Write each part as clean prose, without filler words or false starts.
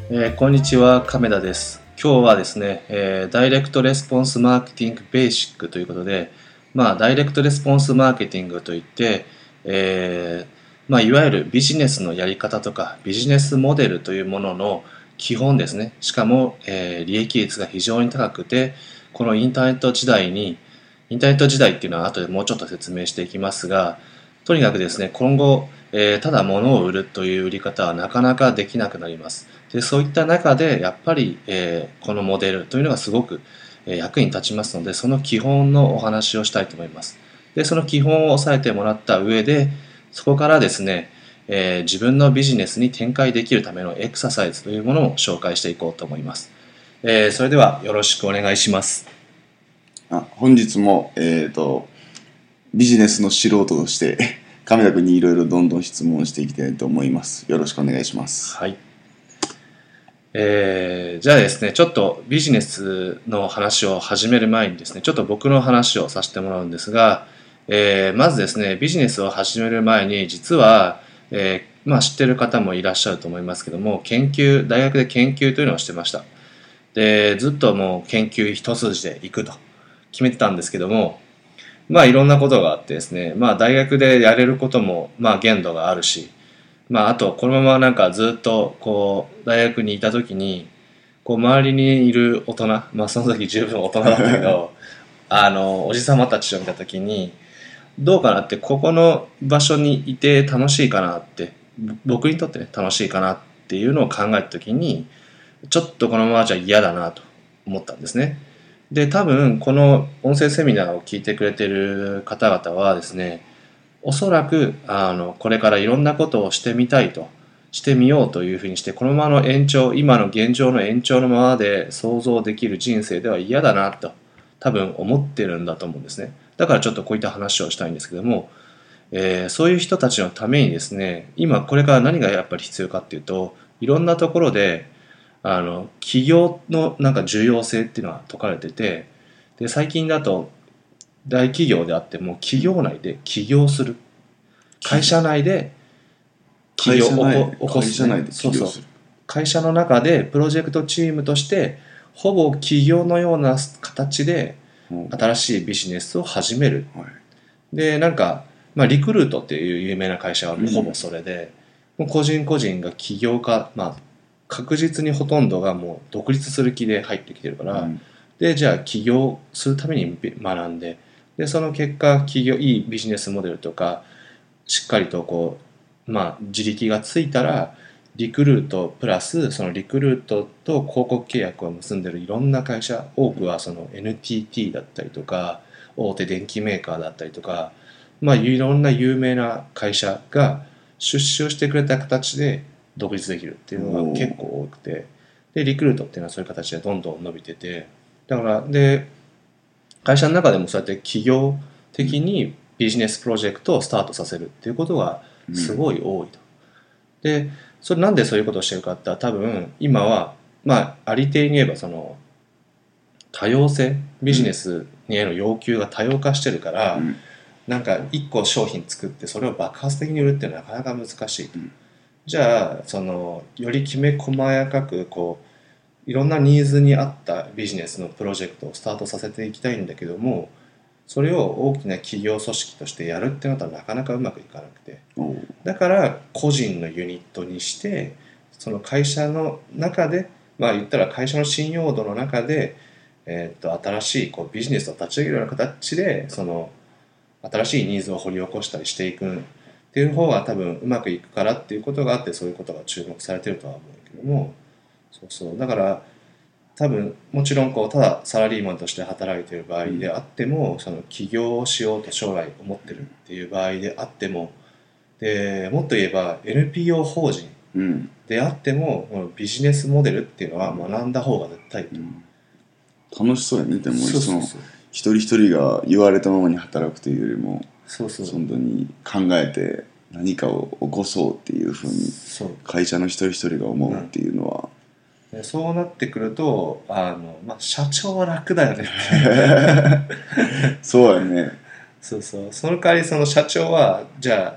こんにちは、亀田です。今日はですね、ダイレクトレスポンスマーケティングベーシックということで、ダイレクトレスポンスマーケティングといって、いわゆるビジネスのやり方とかビジネスモデルというものの基本ですね。しかも、利益率が非常に高くて、このインターネット時代っていうのは後でもうちょっと説明していきますが、とにかくですね、今後、ただ物を売るという売り方はなかなかできなくなります。で、そういった中で、やっぱり、このモデルというのがすごく、役に立ちますので、その基本のお話をしたいと思います。で、その基本を押さえてもらった上で、そこからですね、自分のビジネスに展開できるためのエクササイズというものを紹介していこうと思います。それではよろしくお願いします。 本日も、ビジネスの素人として亀田君にいろいろどんどん質問していきたいと思います。よろしくお願いします。 はい。じゃあですね、ちょっとビジネスの話を始める前にですね、ちょっと僕の話をさせてもらうんですが、まずですね、ビジネスを始める前に、実は、知ってる方もいらっしゃると思いますけども、大学で研究というのをしてました。で、ずっともう研究一筋で行くと決めてたんですけども、いろんなことがあってですね、大学でやれることも、限度があるし、あと、このままなんかずっと、大学にいた時に、周りにいる大人、その時十分大人だったけど、おじさまたちを見た時に、どうかなって、ここの場所にいて楽しいかなって、僕にとってね、楽しいかなっていうのを考えた時に、ちょっとこのままじゃ嫌だなと思ったんですね。で、多分、この音声セミナーを聞いてくれてる方々はですね、おそらくこれからいろんなことをしてみたいとしてみようというふうにしてこのままの今の現状の延長のままで想像できる人生では嫌だなと多分思ってるんだと思うんですね。だからちょっとこういった話をしたいんですけども、そういう人たちのためにですね、今これから何がやっぱり必要かっていうと、いろんなところで企業のなんか重要性っていうのが説かれてて、で最近だと大企業であっても企業内で起業する、会社内で起業を起こす、ね、会社の中でプロジェクトチームとしてほぼ起業のような形で新しいビジネスを始める、でなんか、リクルートっていう有名な会社はほぼそれで、もう個人個人が起業家、確実にほとんどがもう独立する気で入ってきてるから、でじゃあ起業するために学んで、その結果いいビジネスモデルとかしっかりと自力がついたら、リクルートプラスそのリクルートと広告契約を結んでるいろんな会社、多くはその NTT だったりとか大手電機メーカーだったりとか、いろんな有名な会社が出資をしてくれた形で独立できるっていうのが結構多くて、でリクルートっていうのはそういう形でどんどん伸びてて、だからで会社の中でもそうやって企業的にビジネスプロジェクトをスタートさせるっていうことがすごい多いと。でそれなんでそういうことをしてるかって言ったら、多分今はありていに言えばその多様性、ビジネスへの要求が多様化してるから、なんか一個商品作ってそれを爆発的に売るっていうのはなかなか難しいと。じゃあそのよりきめ細やかくいろんなニーズに合ったビジネスのプロジェクトをスタートさせていきたいんだけども、それを大きな企業組織としてやるってなったらなかなかうまくいかなくて、だから個人のユニットにして、その会社の中で言ったら会社の信用度の中で、新しいビジネスを立ち上げるような形でその新しいニーズを掘り起こしたりしていくっていう方が多分うまくいくからっていうことがあって、そういうことが注目されてるとは思うけども、だから多分もちろんただサラリーマンとして働いている場合であっても、その起業をしようと将来思ってるっていう場合であっても、でもっと言えば NPO 法人であっても、このビジネスモデルっていうのは学んだ方が絶対いいと、 楽しそうやね。でもその一人一人が言われたままに働くというよりも、本当に考えて何かを起こそうっていうふうに会社の一人一人が思うっていうのは、 そうなってくると社長は楽だよねそうやね。 その代わりその社長はじゃあ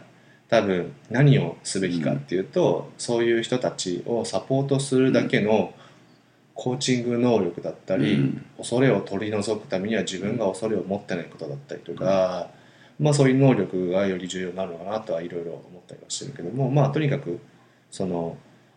多分何をすべきかっていうと、そういう人たちをサポートするだけのコーチング能力だったり、恐れを取り除くためには自分が恐れを持ってないことだったりとか、そういう能力がより重要になるのかなとはいろいろ思ったりはしてるけども、とにかくその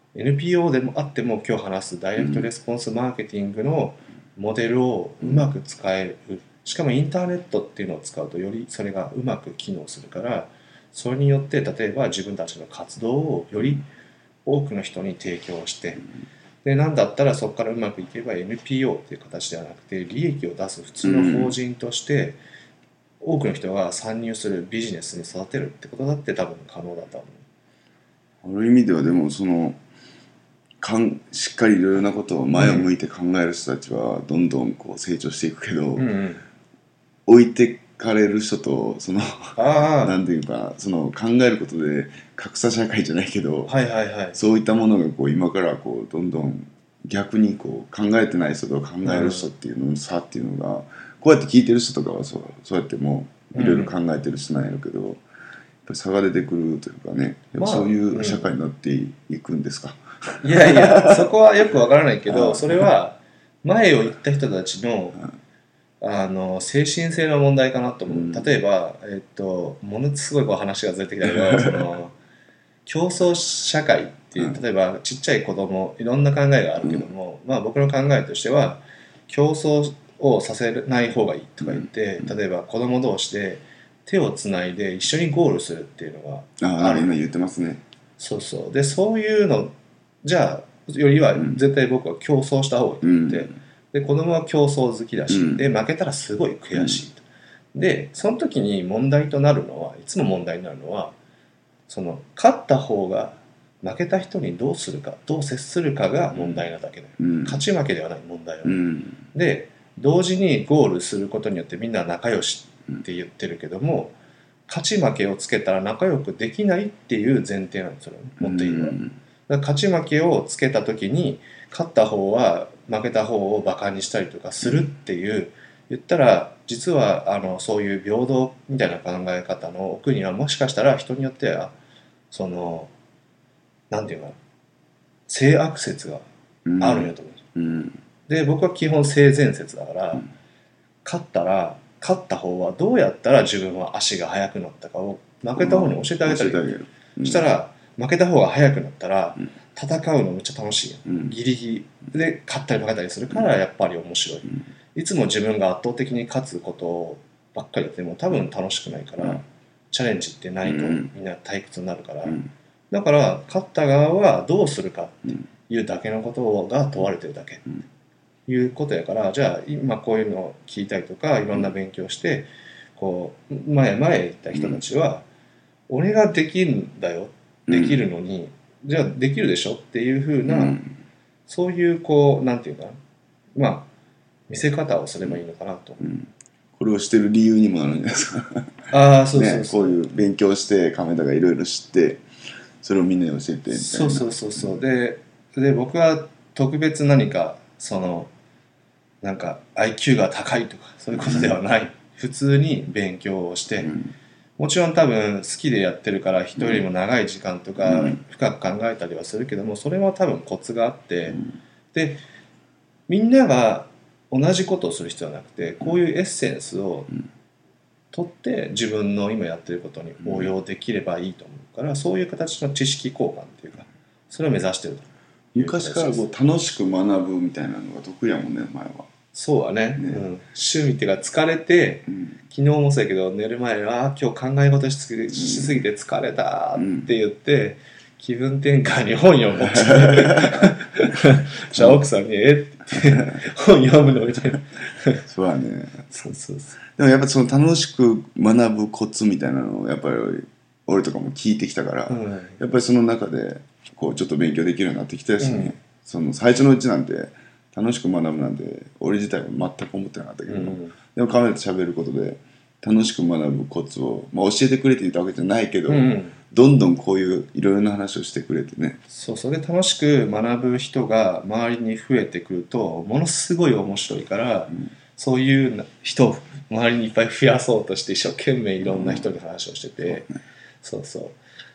NPO でもあっても今日話すダイレクトレスポンスマーケティングのモデルをうまく使える、しかもインターネットっていうのを使うとよりそれがうまく機能するから、それによって例えば自分たちの活動をより多くの人に提供して、でなんだったらそこからうまくいけば NPO っていう形ではなくて利益を出す普通の法人として多くの人が参入するビジネスに育てるってことだって多分可能だと思う。ある意味ではでもそのしっかりいろいろなことを前を向いて考える人たちはどんどんこう成長していくけど、置いてかれる人とそのなんていうかその考えることで格差社会じゃないけど、そういったものがこう今からこうどんどん逆にこう考えてない人と考える人っていうのの差っていうのが、こうやって聞いてる人とかはそうやってもういろいろ考えてる人なんやけど、やっぱり差が出てくるというかね、そういう社会になっていくんですか。 いやいや、そこはよくわからないけど、それは前を行った人たちの精神性の問題かなと思う。例えば、ものすごいこう話がずれてきたけどその競争社会っていう、例えばちっちゃい子供いろんな考えがあるけども、僕の考えとしては競争をさせない方がいいとか言って、例えば子供同士で手をつないで一緒にゴールするっていうのがある。 今言ってますね。 そうで、そういうのじゃあよりは絶対僕は競争した方がいいって、で子供は競争好きだし、で負けたらすごい悔しいと、でその時に問題となるのはいつも問題になるのはその勝った方が負けた人にどうするかどう接するかが問題なだけだよ、勝ち負けではない問題は、で同時にゴールすることによってみんな仲良しって言ってるけども、勝ち負けをつけたら仲良くできないっていう前提なんですよ、持っているは。勝ち負けをつけた時に勝った方は負けた方をバカにしたりとかするっていう、言ったら実はそういう平等みたいな考え方の奥にはもしかしたら人によってはそのなんていうか性悪説があるんやと思うんですよ、で僕は基本性善説だから、勝った方はどうやったら自分は足が速くなったかを負けた方に教えてあげたらいい、そしたら負けた方が速くなったら戦うのめっちゃ楽しいやん、ギリギリで勝ったり負けたりするからやっぱり面白い、いつも自分が圧倒的に勝つことばっかりやっても多分楽しくないから、チャレンジってないとみんな退屈になるから、だから勝った側はどうするかっていうだけのことが問われてるだけいうことやから、じゃあ今こういうのを聞いたりとかいろんな勉強してこう前行った人たちは、俺ができるんだよ、できるのに、じゃあできるでしょっていう風な、そういうこうなんていうかな、見せ方をすればいいのかなと、 これをしてる理由にもなるんじゃないですか。そうこういう勉強して亀田がいろいろ知ってそれをみんなに教えてみたいな。 そうで僕は特別何かそのなんか IQ が高いとかそういうことではない、普通に勉強をして、もちろん多分好きでやってるから人よりも長い時間とか深く考えたりはするけども、それは多分コツがあって、でみんなが同じことをする必要はなくて、こういうエッセンスを取って自分の今やってることに応用できればいいと思うから、そういう形の知識交換っていうかそれを目指してると。 昔からこう楽しく学ぶみたいなのが得意やもんね、前は。 そうはね、趣味っていうか疲れて、昨日もそうやけど寝る前は今日考え事しすぎて疲れたって言って、気分転換に本読むってじゃあ奥さんに本読むのみたいなそうだね。 そうでもやっぱその楽しく学ぶコツみたいなのをやっぱり俺とかも聞いてきたから、やっぱりその中でこうちょっと勉強できるようになってきたしね、その最初のうちなんて楽しく学ぶなんて俺自体は全く思ってなかったけど、でもカメラと喋ることで楽しく学ぶコツを、教えてくれって言ったわけじゃないけど、どんどんこういういろいろな話をしてくれてね。 それで楽しく学ぶ人が周りに増えてくるとものすごい面白いから、そういう人を周りにいっぱい増やそうとして一生懸命いろんな人に話をしてて、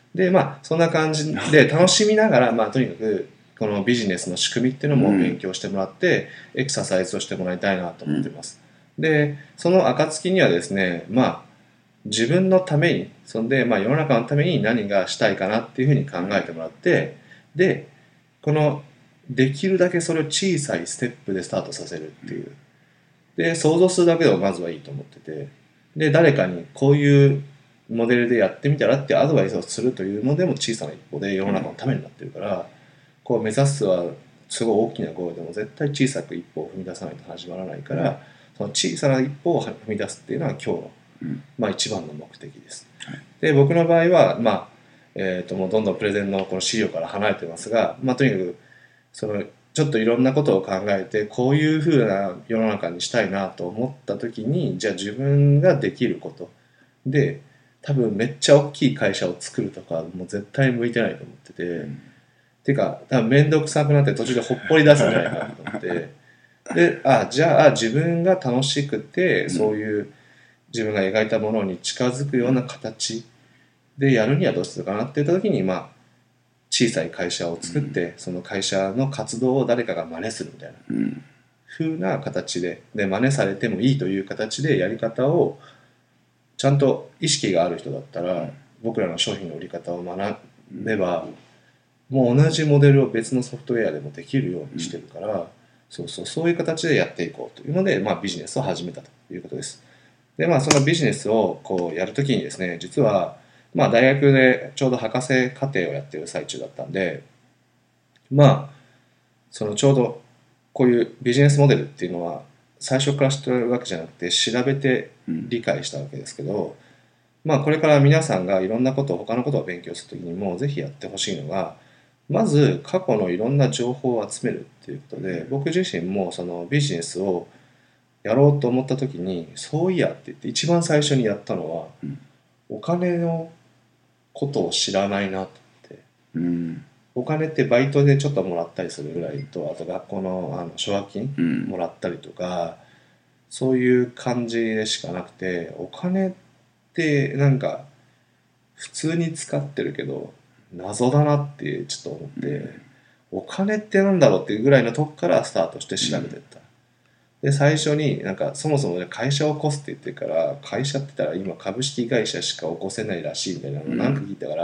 でそんな感じで楽しみながらとにかくこのビジネスの仕組みっていうのも勉強してもらって、エクササイズをしてもらいたいなと思ってます。でその暁にはですね自分のためにそんで、世の中のために何がしたいかなっていうふうに考えてもらって、でこのできるだけそれを小さいステップでスタートさせるっていう、で想像するだけでもまずはいいと思ってて、で誰かにこういうモデルでやってみたらってアドバイスをするというのでも小さな一歩で世の中のためになってるから、こう目指すはすごい大きなゴールでも絶対小さく一歩を踏み出さないと始まらないから、その小さな一歩を踏み出すっていうのは今日の一番の目的です。で僕の場合はもうどんどんプレゼンのこの資料から離れてますが、とにかくそのちょっといろんなことを考えてこういうふうな世の中にしたいなと思った時に、じゃあ自分ができることで多分めっちゃ大きい会社を作るとかもう絶対向いてないと思ってて、てか多分面倒くさくなって途中でほっぽり出すんじゃないかなと思ってでじゃあ自分が楽しくてそういう自分が描いたものに近づくような形でやるにはどうするかなって言った時に小さい会社を作って、その会社の活動を誰かが真似するみたいな風な形で真似されてもいいという形でやり方をちゃんと意識がある人だったら、僕らの商品の売り方を学べばもう同じモデルを別のソフトウェアでもできるようにしてるから、そういう形でやっていこうというので、ビジネスを始めたということです。でそのビジネスをこうやるときにですね、実は大学でちょうど博士課程をやってる最中だったんで、そのちょうどこういうビジネスモデルっていうのは最初から知ってるわけじゃなくて調べて理解したわけですけど、これから皆さんがいろんなこと他のことを勉強するときにもぜひやってほしいのが、まず過去のいろんな情報を集めるっていうことで、僕自身もそのビジネスをやろうと思った時にそういやって言って一番最初にやったのは、お金のことを知らないなと思って、お金ってバイトでちょっともらったりするぐらいと、あと学校の奨学金もらったりとか、そういう感じでしかなくて、お金ってなんか普通に使ってるけど謎だなってちょっと思って、お金ってなんだろうっていうぐらいのとこからスタートして調べていった。で最初になんかそもそも会社を起こすって言ってるから、会社って言ったら今株式会社しか起こせないらしいみたいなのを何か聞いたから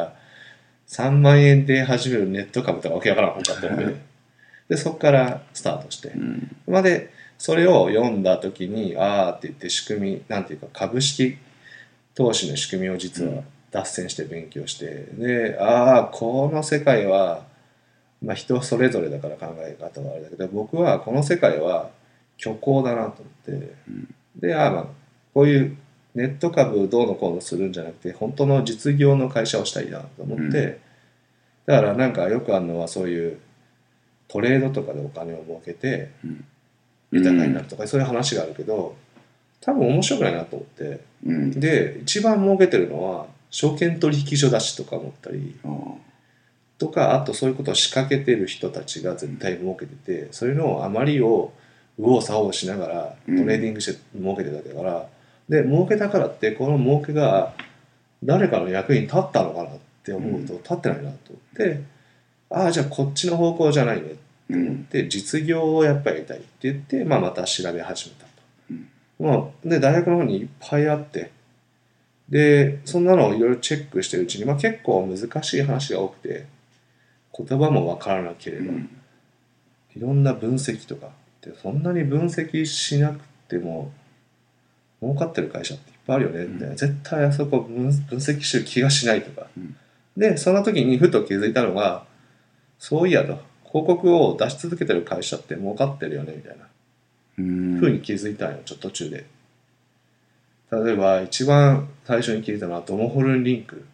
、3万円で始めるネット株とかわけわからんかったので、でそこからスタートして、でそれを読んだ時にって言って仕組みなんていうか株式投資の仕組みを実は脱線して勉強して、でこの世界は、人それぞれだから考え方はあれだけど、僕はこの世界は虚構だなと思って、でこういうネット株どうのこうのするんじゃなくて本当の実業の会社をしたいなと思って、だからなんかよくあるのはそういうトレードとかでお金を儲けて豊かになるとか、そういう話があるけど多分面白くないなと思って、で一番儲けてるのは証券取引所出しとか思ったりとか、あとそういうことを仕掛けてる人たちが絶対儲けてて、それの余りを右往左往しながらトレーディングして儲けてるだけだから、で儲けたからってこの儲けが誰かの役に立ったのかなって思うと立ってないなと思って、じゃあこっちの方向じゃないねって思って、実業をやっぱりやりたいって言って、また調べ始めたと。で大学の方にいっぱいあって、でそんなのをいろいろチェックしてるうちに、結構難しい話が多くて言葉も分からなければ、いろんな分析とかってそんなに分析しなくても儲かってる会社っていっぱいあるよねみたいな、絶対あそこ分析してる気がしないとか、でその時にふと気づいたのが、そういやと広告を出し続けてる会社って儲かってるよねみたいなふうに気づいたんよ、ちょっと途中で。例えば一番最初に気づいたのはドモホルンリンク。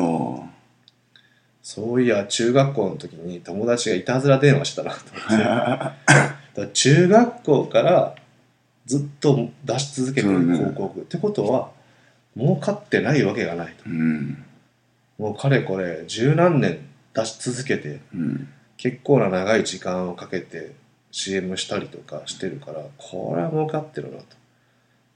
そういや中学校の時に友達がいたずら電話したなと思ってだ中学校からずっと出し続けてる広告、ってことは儲かってないわけがないと、もうかれこれ十何年出し続けて、結構な長い時間をかけて CM したりとかしてるから、これは儲かってるなと。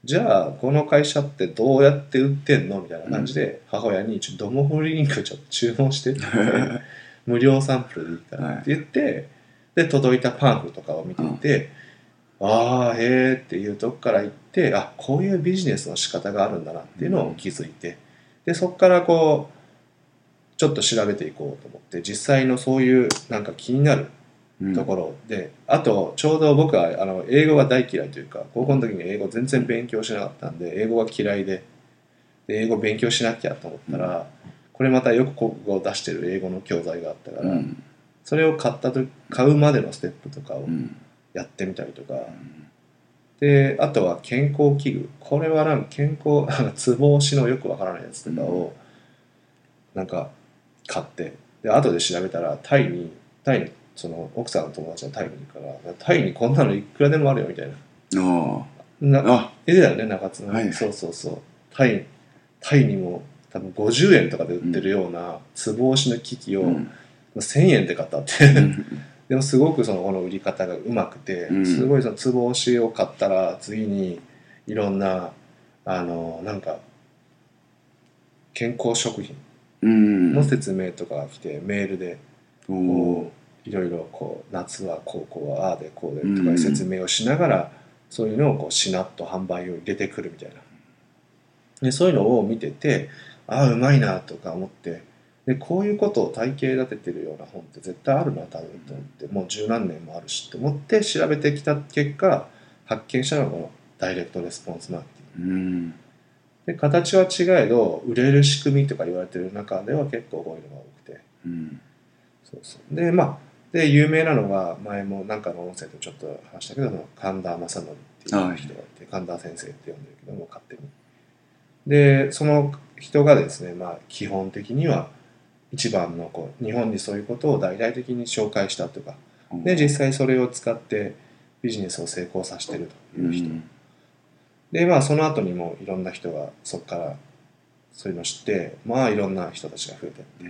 じゃあこの会社ってどうやって売ってんのみたいな感じで、母親にドモフリンクちょっと注文してって無料サンプルでいいからって言って、で届いたパンフとかを見ていて、ああへえっていうとこから行って、あ、こういうビジネスの仕方があるんだなっていうのを気づいて、でそこからこうちょっと調べていこうと思って、実際のそういうなんか気になるところで、あとちょうど僕は英語が大嫌いというか、高校の時に英語全然勉強しなかったんで英語が嫌いで、英語勉強しなきゃと思ったら、これまたよく国語を出してる英語の教材があったから、それを買うまでのステップとかをやってみたりとか、であとは健康器具、これはなんか健康ツボ押しのよくわからないやつとかをなんか買って、で後で調べたらタイにその奥さんの友達がタイにいるから、タイにこんなのいくらでもあるよみたいな。絵だよね、中津の、はい、そうそうそう、タイにも多分50円とかで売ってるようなツボ押しの機器を1000円で買ったってでもすごくこの売り方がうまくて、すごいそのツボ押しを買ったら次にいろんななんか健康食品の説明とかが来て、メールでこういろいろこう夏はこうはああでこうでとか説明をしながら、そういうのをこうしなっと販売を入れてくるみたいな。でそういうのを見てて、ああうまいなとか思って、でこういうことを体系立ててるような本って絶対あるな多分と思って、もう十何年もあるしと思って調べてきた結果、発見したのがこのダイレクトレスポンスマーケティング、で形は違えど売れる仕組みとか言われてる中では結構こういうのが多くて、そうそうでで有名なのが、前もなんかの音声でちょっと話したけど、神田正則っていう人がいて、神田先生って呼んでるけども勝手に、でその人がですね、基本的には一番の日本にそういうことを大々的に紹介したとか、で実際それを使ってビジネスを成功させてるという人、でその後にもいろんな人がそこからそういうのを知って、いろんな人たちが増えていって、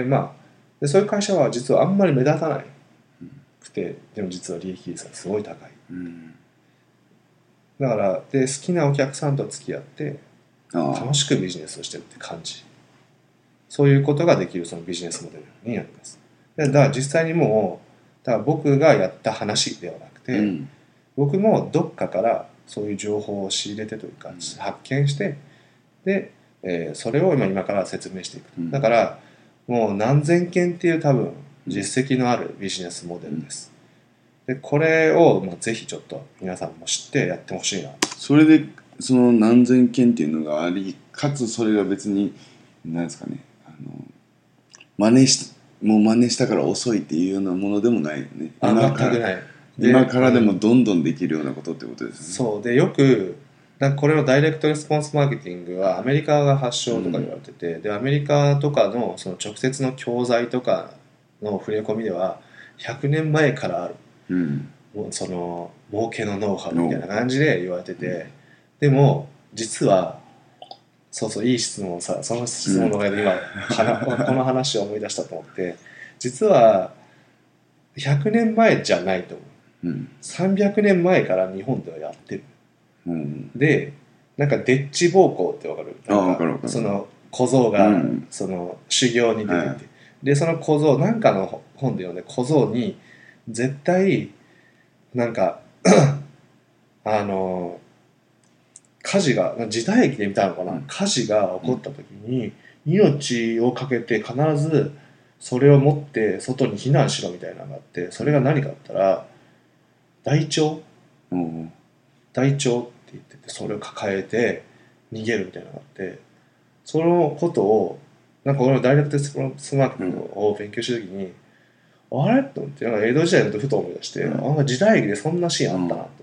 でそういう会社は実はあんまり目立たないくて、でも実は利益率がすごい高い、だからで好きなお客さんと付き合って楽しくビジネスをしてるって感じ、そういうことができるそのビジネスモデルになります。だから実際にもうだから僕がやった話ではなくて、僕もどっかからそういう情報を仕入れてというか、発見して、で、それを今から説明していく、だからもう何千件っていう多分実績のあるビジネスモデルです。でこれをぜひちょっと皆さんも知ってやってほしいな。 それでその何千件っていうのがあり、かつそれが別に何ですかね、真似したから遅いっていうようなものでもないよね。 全くない。 今からでもどんどんできるようなことってことですね。 そうで、よくこれのダイレクトレスポンスマーケティングはアメリカが発祥とか言われてて、でアメリカとかのその直接の教材とかの触れ込みでは100年前からある、その儲けのノウハウみたいな感じで言われてて、でも実はそういい質問をさ、その質問のおかげで今この話を思い出したと思って、実は100年前じゃないと思う、300年前から日本ではやってる、でなんかデッチ暴行ってわかる？なんかその小僧がその修行に出てて、でその小僧なんかの本で読んで、小僧に絶対なんか火事が時代劇で見たのかな、火事が起こった時に命をかけて必ずそれを持って外に避難しろみたいなのがあって、それが何かあったら台帳って言ってて、それを抱えて逃げるみたいなのがあって、そのことをなんか俺はダイレクトレスポンスマーケティングを勉強した時に、あれと思って、なんか江戸時代のことふと思い出して、時代劇でそんなシーンあったなと思って、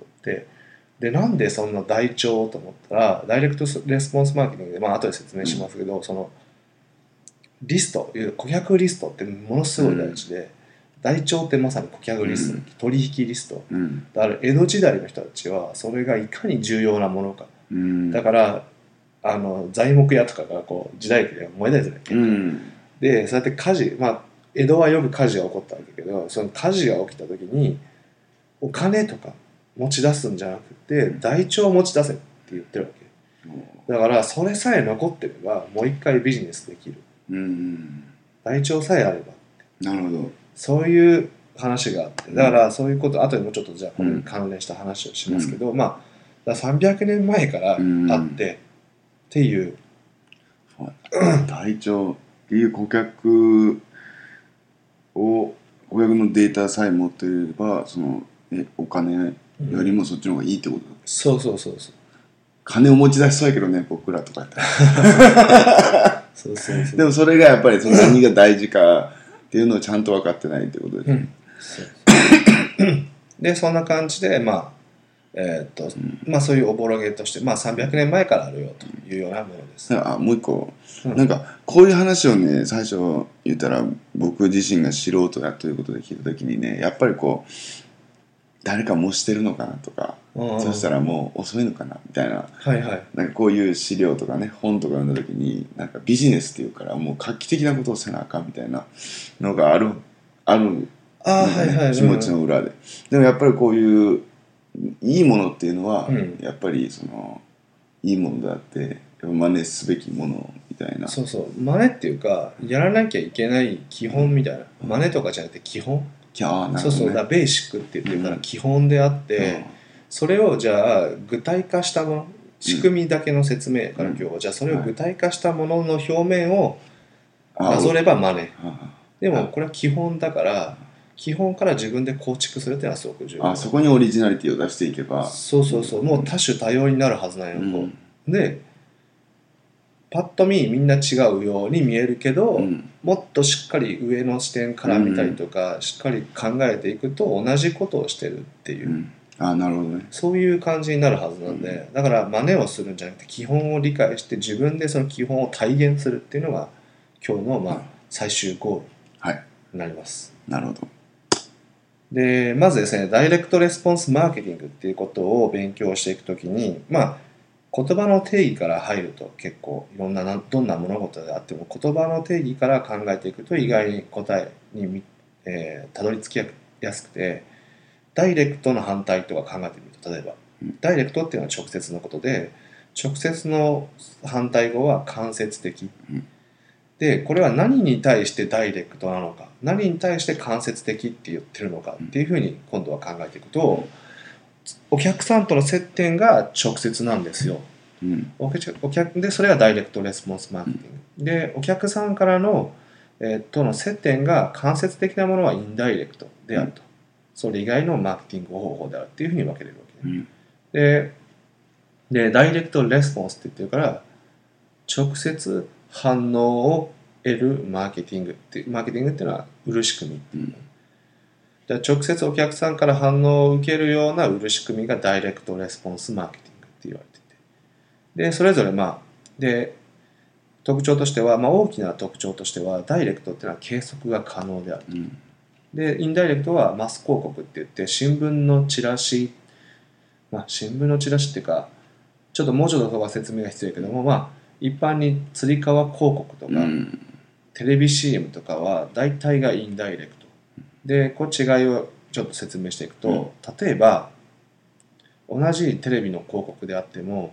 でなんでそんな台帳と思ったら、ダイレクトレスポンスマーケティングで後で説明しますけど、そのリスト、顧客リストってものすごい大事で、台帳ってまさに顧客リスト、取引リスト、だから江戸時代の人たちはそれがいかに重要なものか、だから材木屋とかが時代劇で燃えたりするわけ、でそうやって火事、江戸はよく火事が起こったわけだけど、その火事が起きた時にお金とか持ち出すんじゃなくて台帳を持ち出せって言ってるわけ。だからそれさえ残ってればもう一回ビジネスできる、台帳さえあれば。 なるほど。 そういう話があって、だからそういうこと後でもちょっとじゃあこれに関連した話をしますけど、まあ300年前からあってっていう、 台帳っていう顧客のデータさえ持っていればそのお金よりもそっちの方がいいってことだ、 そうそうそうそう。 金を持ち出しそうやけどね僕らとかやったらそうそうそう。 でもそれがやっぱりその何が大事かっていうのをちゃんと分かってないってことですね、 そうでそんな感じでまあそういうおぼろげとして、まあ、300年前からあるよというようなものです。 もう一個、なんかこういう話をね最初言ったら僕自身が素人だということで聞いた時にねやっぱりこう誰か模してるのかなとか、そしたらもう遅いのかなみたいな、なんかこういう資料とかね本とか読んだ時になんかビジネスっていうからもう画期的なことをせなあかんみたいなのがある気持ちの裏で、でもやっぱりこういういいものっていうのは、やっぱりそのいいものであって真似すべきものみたいな。 そうそう、真似っていうかやらなきゃいけない基本みたいな、真似とかじゃなくて基本、そうそう、だベーシックって言ってるから基本であって、それをじゃあ具体化したもの、仕組みだけの説明から今日はじゃあそれを具体化したものの表面をなぞれば真似、でもこれは基本だから基本から自分で構築するっていうのはすごく重要。 そこにオリジナリティを出していけば、 そうそうそう、もう多種多様になるはずなんよ、でパッと見みんな違うように見えるけど、もっとしっかり上の視点から見たりとか、しっかり考えていくと同じことをしてるっていう、 なるほどね、 そういう感じになるはずなんで、だから真似をするんじゃなくて基本を理解して自分でその基本を体現するっていうのが今日の最終ゴールになります。 なるほど。 でまずですね、ダイレクトレスポンスマーケティングっていうことを勉強していくときに、言葉の定義から入ると結構いろんなどんな物事であっても言葉の定義から考えていくと意外に答えにたどり着きやすくて、ダイレクトの反対とか考えてみると、例えばダイレクトっていうのは直接のことで、直接の反対語は間接的、でこれは何に対してダイレクトなのか、何に対して間接的って言ってるのかっていうふうに今度は考えていくと、お客さんとの接点が直接なんですよ、でそれがダイレクトレスポンスマーケティング、でお客さんからの、との接点が間接的なものはインダイレクトであると、それ以外のマーケティング方法であるっていうふうに分けれるわけ、でダイレクトレスポンスって言ってるから直接反応を得るマーケティングっていうのは売る仕組み、直接お客さんから反応を受けるような売る仕組みがダイレクトレスポンスマーケティングって言われてて、でそれぞれで特徴としては、大きな特徴としてはダイレクトっていうのは計測が可能であると、でインダイレクトはマス広告って言って新聞のチラシ、新聞のチラシっていうかちょっともうちょっとそこは説明が必要だけども、一般につり革広告とか、テレビ CM とかは大体がインダイレクトで、こう違いをちょっと説明していくと、例えば同じテレビの広告であっても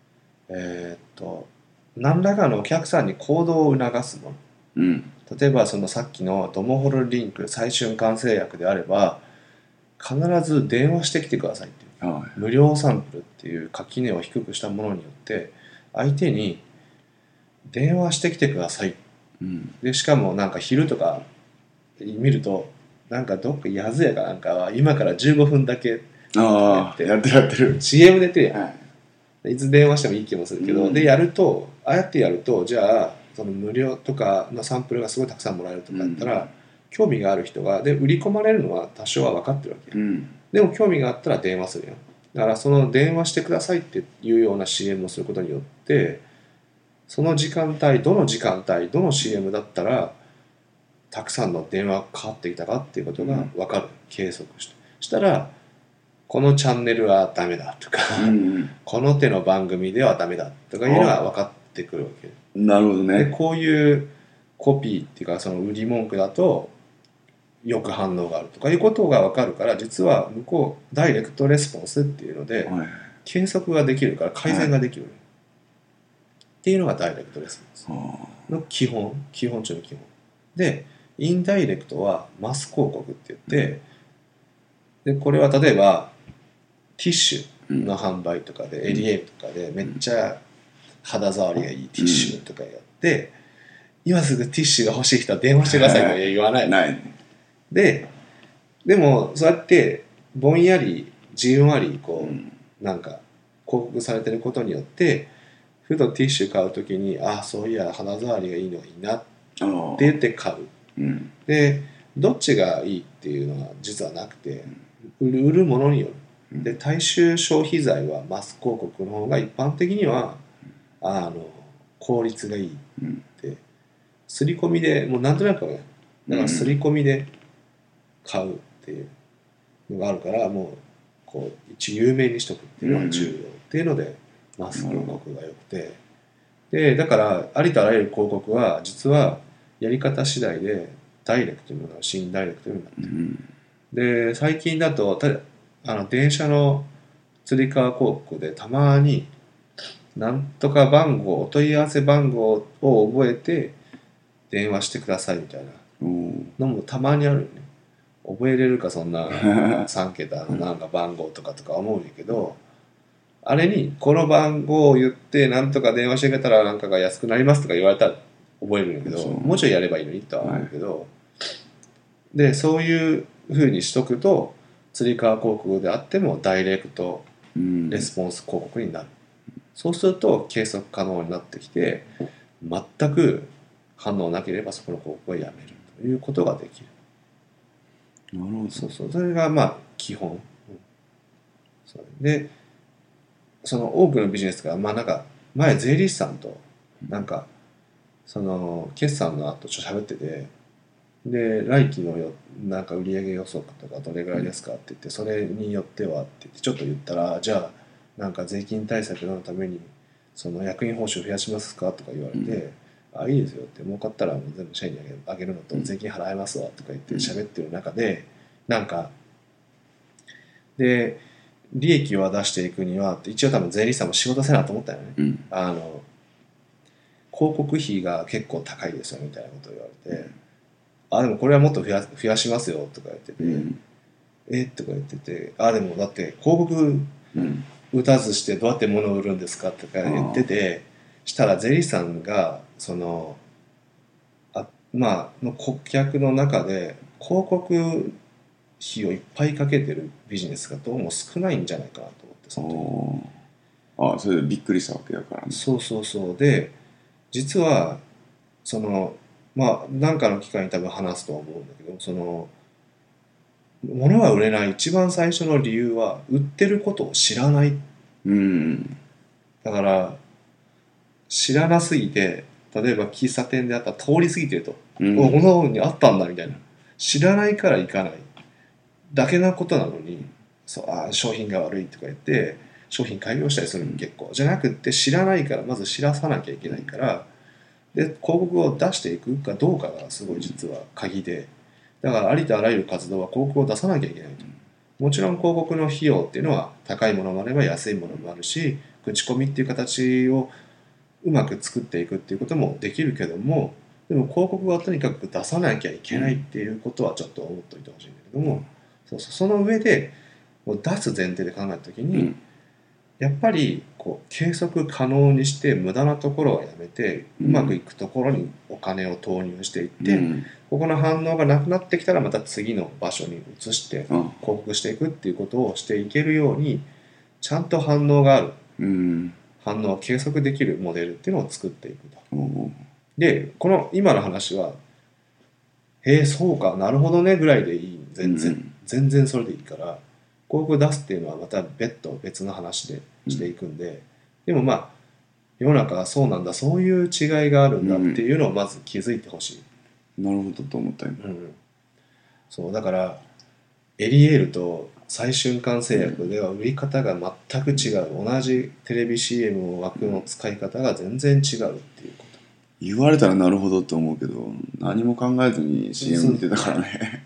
何らかのお客さんに行動を促すもの、例えばそのさっきのドモホルリンク再瞬間製薬であれば必ず電話してきてくださいっていう、無料サンプルっていう垣根を低くしたものによって相手に電話してきてください、でしかもなんか昼とか見るとなんかどっかやずやかなんかは今から15分だけやってる CM 出てるやん、いつ電話してもいい気もするけど、でやるとああやってやるとじゃあその無料とかのサンプルがすごいたくさんもらえるとかだったら、興味がある人がで売り込まれるのは多少は分かってるわけ、でも興味があったら電話するよ。だからその電話してくださいっていうような CM をすることによってその時間帯どの CM だったらたくさんの電話がかかってきたかっていうことが分かる、計測してしたらこのチャンネルはダメだとか、この手の番組ではダメだとかいうのが分かってくるわけ。 なるほどね。 でこういうコピーっていうかその売り文句だとよく反応があるとかいうことが分かるから、実は向こうダイレクトレスポンスっていうので、はい、計測ができるから改善ができる、はい、っていうのがダイレクトレスポンスの基本中の基本で、インダイレクトはマス広告って言って、でこれは例えばティッシュの販売とかで、エリエールとかでめっちゃ肌触りがいいティッシュとかやって、今すぐティッシュが欲しい人は電話してくださいとは言わない、 ない。 でもそうやってぼんやりじんわりこう、なんか広告されてることによって、ふとティッシュ買うときに、あ、そういや肌触りがいいのがいいなって言って買う、でどっちがいいっていうのは実はなくて、売るものによる。で大衆消費財はマス広告の方が一般的には効率がいいって刷り込みでもうなんとなくだから刷り込みで買うっていうのがあるから、もうこう一有名にしとくっていうのが重要っていうので、マス広告が良くて、でだからありとあらゆる広告は実はやり方次第でダイレクトになる、新ダイレクトになってる、で最近だと電車のつり革広告でたまになんとか番号、お問い合わせ番号を覚えて電話してくださいみたいなのもたまにあるよね。覚えれるかそんな3桁のなんか番号とか思うんやけど、あれにこの番号を言ってなんとか電話してくれたらなんかが安くなりますとか言われたら覚えるんやけど、もうちょいやればいいのにとは思うけど、でそういう風にしとくとつり革広告であってもダイレクトレスポンス広告になる。そうすると計測可能になってきて、全く反応なければそこの広告はやめるということができる。 なるほど。 それがまあ基本、でその多くのビジネスがまあなんか前税理士さんとなんかその決算の後ちょっと喋ってて、で来期のなんか売上予測とかどれぐらいですかって言って、それによってはって言ってちょっと言ったら、じゃあなんか税金対策のためにその役員報酬増やしますかとか言われて、あ、いいですよって、儲かったらもう全部社員にあげるのと税金払えますわとか言って喋ってる中で、なんかで利益を出していくには一応多分税理士さんも仕事せなと思ったよね、広告費が結構高いですよみたいなことを言われて、あ、でもこれはもっと増やしますよとか言ってて、とか言ってて、あ、でもだって広告打たずしてどうやって物を売るんですかとか言ってて、したら税理士さんがそのの顧客の中で広告費をいっぱいかけてるビジネスがどうも少ないんじゃないかなと思って、その時それでびっくりしたわけだからね。 そうで、実はその何かの機会に多分話すとは思うんだけど、その物が売れない一番最初の理由は売ってることを知らない、だから知らなすぎて、例えば喫茶店であったら通り過ぎてると、このにあったんだみたいな、知らないから行かないだけなことなのに、商品が悪いとか言って商品改良したりするの結構じゃなくって、知らないからまず知らさなきゃいけないから、で広告を出していくかどうかがすごい実は鍵で、だからありとあらゆる活動は広告を出さなきゃいけないと。もちろん広告の費用っていうのは高いものもあれば安いものもあるし、口コミっていう形をうまく作っていくっていうこともできるけども、でも広告はとにかく出さなきゃいけないっていうことはちょっと思っておいてほしいんだけども、その上で出す前提で考えた時に、やっぱり計測可能にして無駄なところはやめて、うまくいくところにお金を投入していって、ここの反応がなくなってきたらまた次の場所に移して広告していくっていうことをしていけるように、ちゃんと反応がある、反応を計測できるモデルっていうのを作っていくと。でこの今の話はそうかなるほどねぐらいでいい、全然それでいいから、広告出すっていうのはまた別の話でしていくんで、でも世の中はそうなんだ、そういう違いがあるんだっていうのをまず気づいてほしい。 なるほどと思ったよ、 そうだからエリエールと再瞬間製薬では売り方が全く違う、同じテレビ CM の枠の使い方が全然違うっていうこと。 言われたらなるほどと思うけど、何も考えずに CM 見てたからね。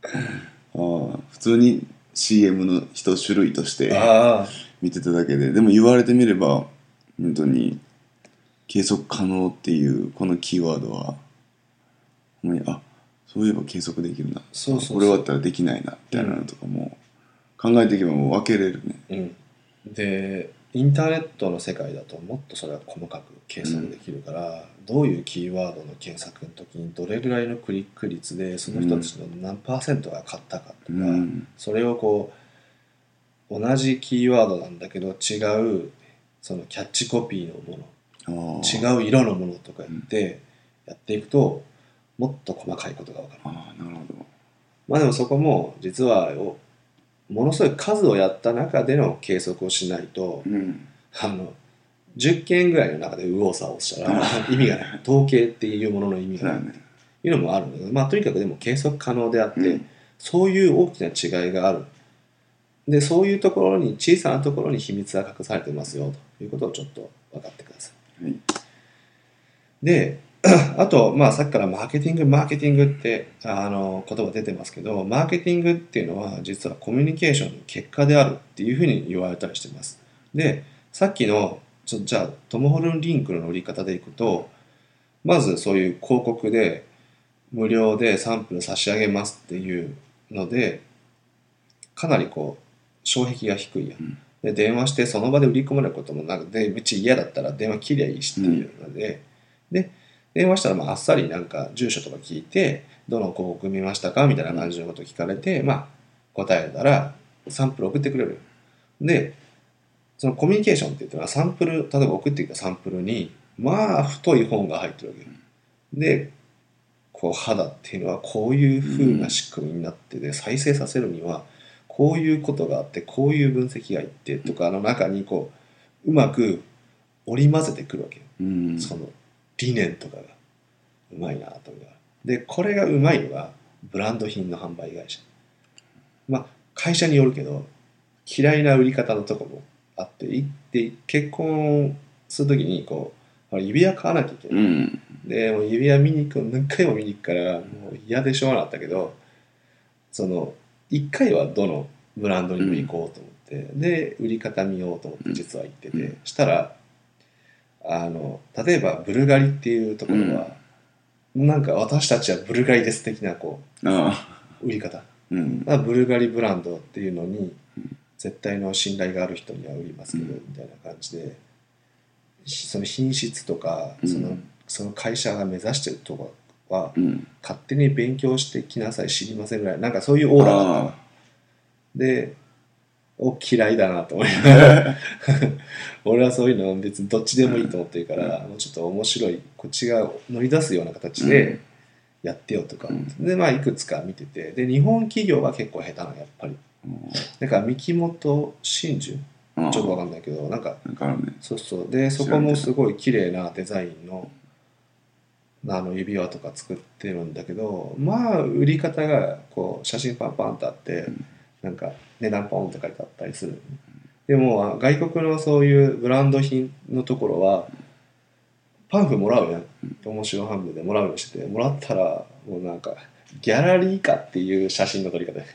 普通に CM の一種類としてあ見てただけで、でも言われてみれば本当に計測可能っていうこのキーワードはほんまにそういえば計測できるな、 そうそうそう、 これ終わったらできないなみたいなのとかも考えていけばもう分けれるね。 でインターネットの世界だともっとそれは細かく計測できるから、どういうキーワードの検索の時にどれぐらいのクリック率でその人たちの何%が買ったかとか、それをこう同じキーワードなんだけど違うそのキャッチコピーのもの、違う色のものとかってやっていくともっと細かいことが分かる。 なるほど。 まあでもそこも実はものすごい数をやった中での計測をしないと、10件ぐらいの中で右往左往したら意味がない。統計っていうものの意味がない、いうのもあるんだけど、まあとにかくでも計測可能であって、そういう大きな違いがある。でそういうところに、小さなところに秘密が隠されてますよということをちょっと分かってください。であと、まあ、さっきからマーケティングって言葉出てますけど、マーケティングっていうのは実はコミュニケーションの結果であるっていうふうに言われたりしてます。でさっきのじゃあトム・ホルンリンクの売り方でいくと、まずそういう広告で無料でサンプル差し上げますっていうのでかなりこう障壁が低いやん。で電話してその場で売り込まれることもなくで、うち嫌だったら電話切りゃいいしっていうので、で電話したらあっさりなんか住所とか聞いてどの広告見ましたかみたいな感じのこと聞かれて、答えたらサンプル送ってくれる。でそのコミュニケーションって言ってのはサンプル、例えば送ってきたサンプルに太い本が入ってるわけで、こう肌っていうのはこういう風な仕組みになってて、再生させるにはこういうことがあってこういう分析がいってとかの中にこううまく織り交ぜてくるわけ、その理念とかがうまいなと思う。でこれがうまいのがブランド品の販売会社、会社によるけど嫌いな売り方のとこもあって、行って結婚する時にこう指輪買わなきゃいけない、でもう指輪見に行くの何回も見に行くからもう嫌でしょうがなかったけど、その1回はどのブランドにも行こうと思って、で売り方見ようと思って実は行ってて、したら例えばブルガリっていうところは、なんか私たちはブルガリです的なこう売り方、ブルガリブランドっていうのに絶対の信頼がある人には売りますけど、みたいな感じでその品質とかその会社が目指してるところは、勝手に勉強してきなさい知りませんぐらいなんかそういうオーラがあったで嫌いだなと思いながら俺はそういうの別にどっちでもいいと思ってるから、もうちょっと面白いこっちが乗り出すような形でやってよとか、でいくつか見てて、で日本企業は結構下手なのやっぱり、だから三木本真珠ちょっと分かんないけどなんかそうそうでそこもすごい綺麗なデザインの指輪とか作ってるんだけど、売り方がこう写真パンパンってあって、なんか値段ポンって書いてあったりする。でも外国のそういうブランド品のところはパンフもらうやん、面白半分でもらうようにしてて、もらったらもうなんかギャラリーかっていう写真の撮り方で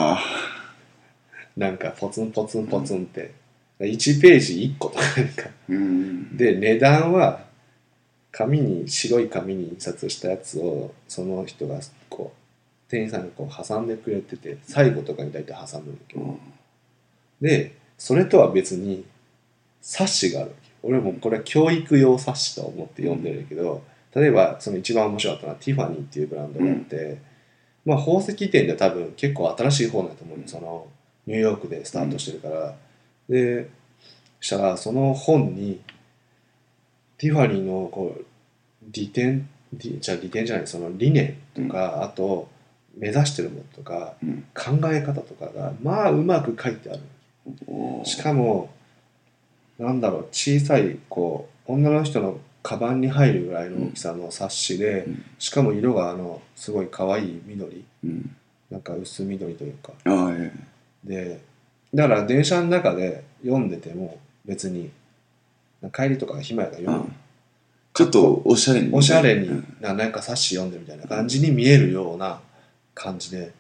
なんかポツンポツンポツンって、1ページ1個とかで値段は白い紙に印刷したやつをその人がこう店員さんがこう挟んでくれてて、最後とかに大体挟むんだけど、でそれとは別に冊子があるわけ。俺もこれは教育用冊子と思って読んでるけど、例えばその一番面白かったのはティファニーっていうブランドがあって、宝石店で多分結構新しい方だと思う、そのニューヨークでスタートしてるから、でしたらその本にティファニーのこう利点じゃないその理念とか、あと目指してるものとか、考え方とかがうまく書いてある。しかもなんだろう、小さいこう女の人のカバンに入るぐらいの大きさの冊子で、しかも色がすごい可愛い緑、なんか薄緑というか、でだから電車の中で読んでても別に帰りとか暇やから読む、 ちょっとおしゃれになんか冊子読んでるみたいな感じに見えるような感じで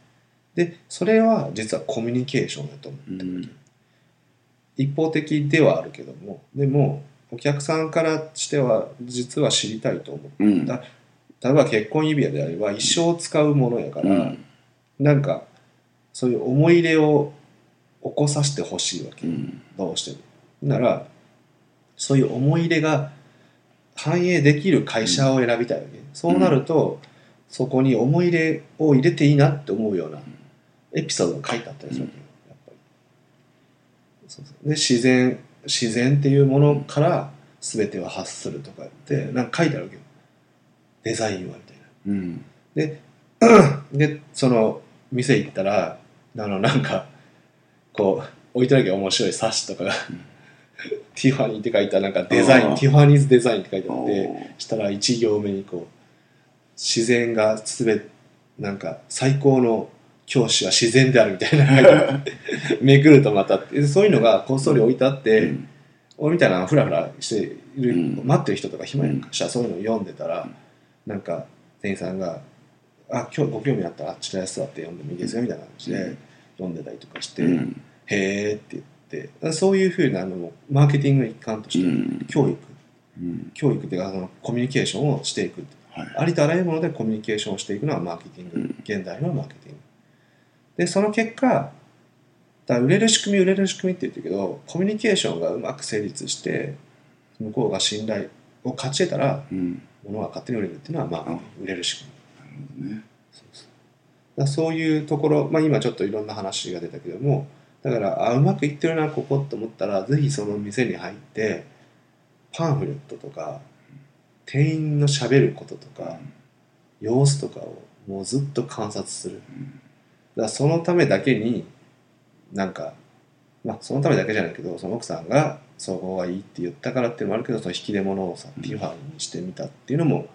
でそれは実はコミュニケーションだと思ってる、一方的ではあるけども、でもお客さんからしては実は知りたいと思った、例えば結婚指輪であれば一生使うものやから、なんかそういう思い入れを起こさせてほしいわけ、どうしても。ならそういう思い入れが反映できる会社を選びたいわけ、そうなると、そこに思い入れを入れていいなって思うようなエピソードが書いてあったりするわけよ、やっぱり。で自然っていうものから全てを発するとかってなんか書いてあるわけよ、デザインはみたいな、でその店行ったらなんかこう置いてなきゃ面白い冊子とかがティファニーって書いたなんかデザイン、ティファニーズデザインって書いてあって、したら1行目にこう自然が全てなんか最高の教師は自然であるみたいな書いてあってめくるとまたそういうのがこっそり置いてあって、俺みたいなフラフラしている、待ってる人とか暇やんかしたらそういうのを読んでたら、なんか店員さんが「あ、今日ご興味あったらあちらで座って読んでもいいですよ」みたいな感じで読んでたりとかして「へーって言って、そういうふうなのもマーケティングの一環として教育っていうかコミュニケーションをしていく、ありとあらゆるものでコミュニケーションをしていくのはマーケティング、現代のマーケティングで、その結果売れる仕組みって言ってるけど、コミュニケーションがうまく成立して向こうが信頼を勝ち得たら、物が勝手に売れるっていうのはまあ売れる仕組み。そういうところ、今ちょっといろんな話が出たけども、だからうまくいってるなここと思ったら、ぜひその店に入ってパンフレットとか店員のしゃべることとか、様子とかをもうずっと観察する、だからそのためだけになんかそのためだけじゃないけど、その奥さんがそこがいいって言ったからっていうのもあるけど、その引き出物をさティファニーにしてみたっていうのも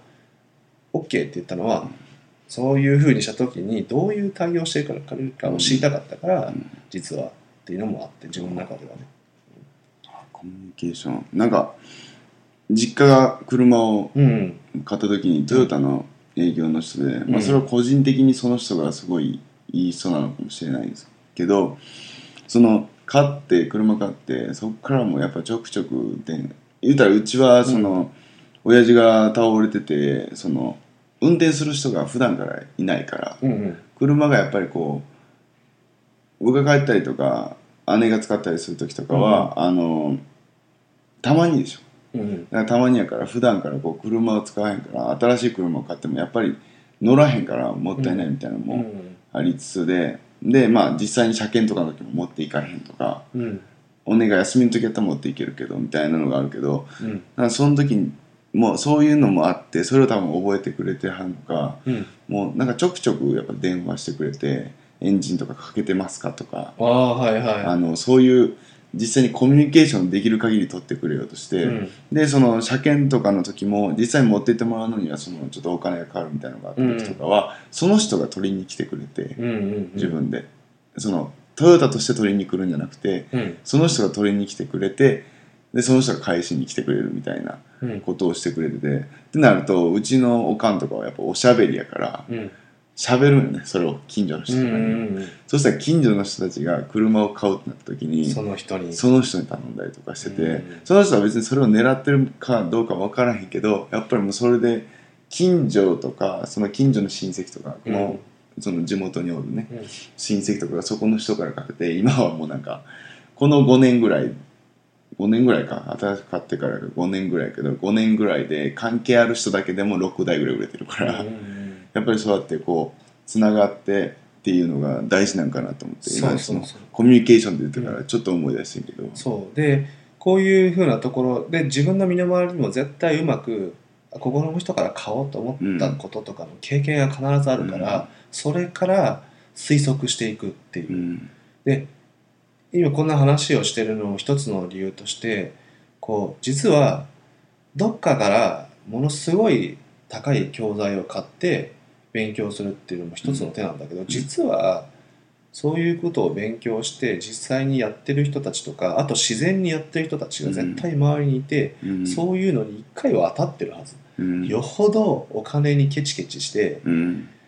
OK って言ったのは、そういうふうにした時にどういう対応していくかを知りたかったから、実はっていうのもあって、自分の中ではね。 コミュニケーション、なんか実家が車を買った時にトヨタの営業の人で、それは個人的にその人がすごいいい人なのかもしれないんですけど、その車買ってそこからもやっぱちょくちょくで言うたら、うちはその、親父が倒れてて、その運転する人が普段からいないから、車がやっぱりこう僕が帰ったりとか姉が使ったりする時とかは、たまにでしょ、だからたまにやから、普段からこう車を使わへんから、新しい車を買ってもやっぱり乗らへんからもったいないみたいなのもありつつで、実際に車検とかの時も持っていかれへんとか、お願い休みの時やったら持っていけるけどみたいなのがあるけど、なんかその時にもうそういうのもあって、それを多分覚えてくれてはんのか、もうなんかちょくちょくやっぱ電話してくれて、エンジンとかかけてますかとか、そういう実際にコミュニケーションできる限り取ってくれようとして、でその車検とかの時も実際に持って行ってもらうのにはそのちょっとお金がかかるみたいなのがあった時とかは、その人が取りに来てくれて、自分でそのトヨタとして取りに来るんじゃなくて、その人が取りに来てくれて、でその人が返しに来てくれるみたいなことをしてくれてて、ってなるとうちのおかんとかはやっぱおしゃべりやから喋るんよね、それを近所の人とかに。そしたら近所の人たちが車を買うってなった時にその人に頼んだりとかしてて、その人は別にそれを狙ってるかどうか分からへんけど、やっぱりもうそれで近所とかその近所の親戚とかも、その地元におるね、親戚とかがそこの人からかけて、今はもうなんかこの5年ぐらいか、新しく買ってから5年ぐらいけど、5年ぐらいで関係ある人だけでも6台ぐらい売れてるから、やっぱりそうやってこうつながってっていうのが大事なんかなと思って、今そのコミュニケーションで言ってからちょっと思い出してるけど、 そうでこういうふうなところで自分の身の回りにも絶対うまくここの人から買おうと思ったこととかの経験が必ずあるから、それから推測していくっていう、で今こんな話をしてるのを一つの理由として、こう実はどっかからものすごい高い教材を買って勉強するっていうのも一つの手なんだけど、実はそういうことを勉強して実際にやってる人たちとか、あと自然にやってる人たちが絶対周りにいて、そういうのに一回は当たってるはず、よほどお金にケチケチして、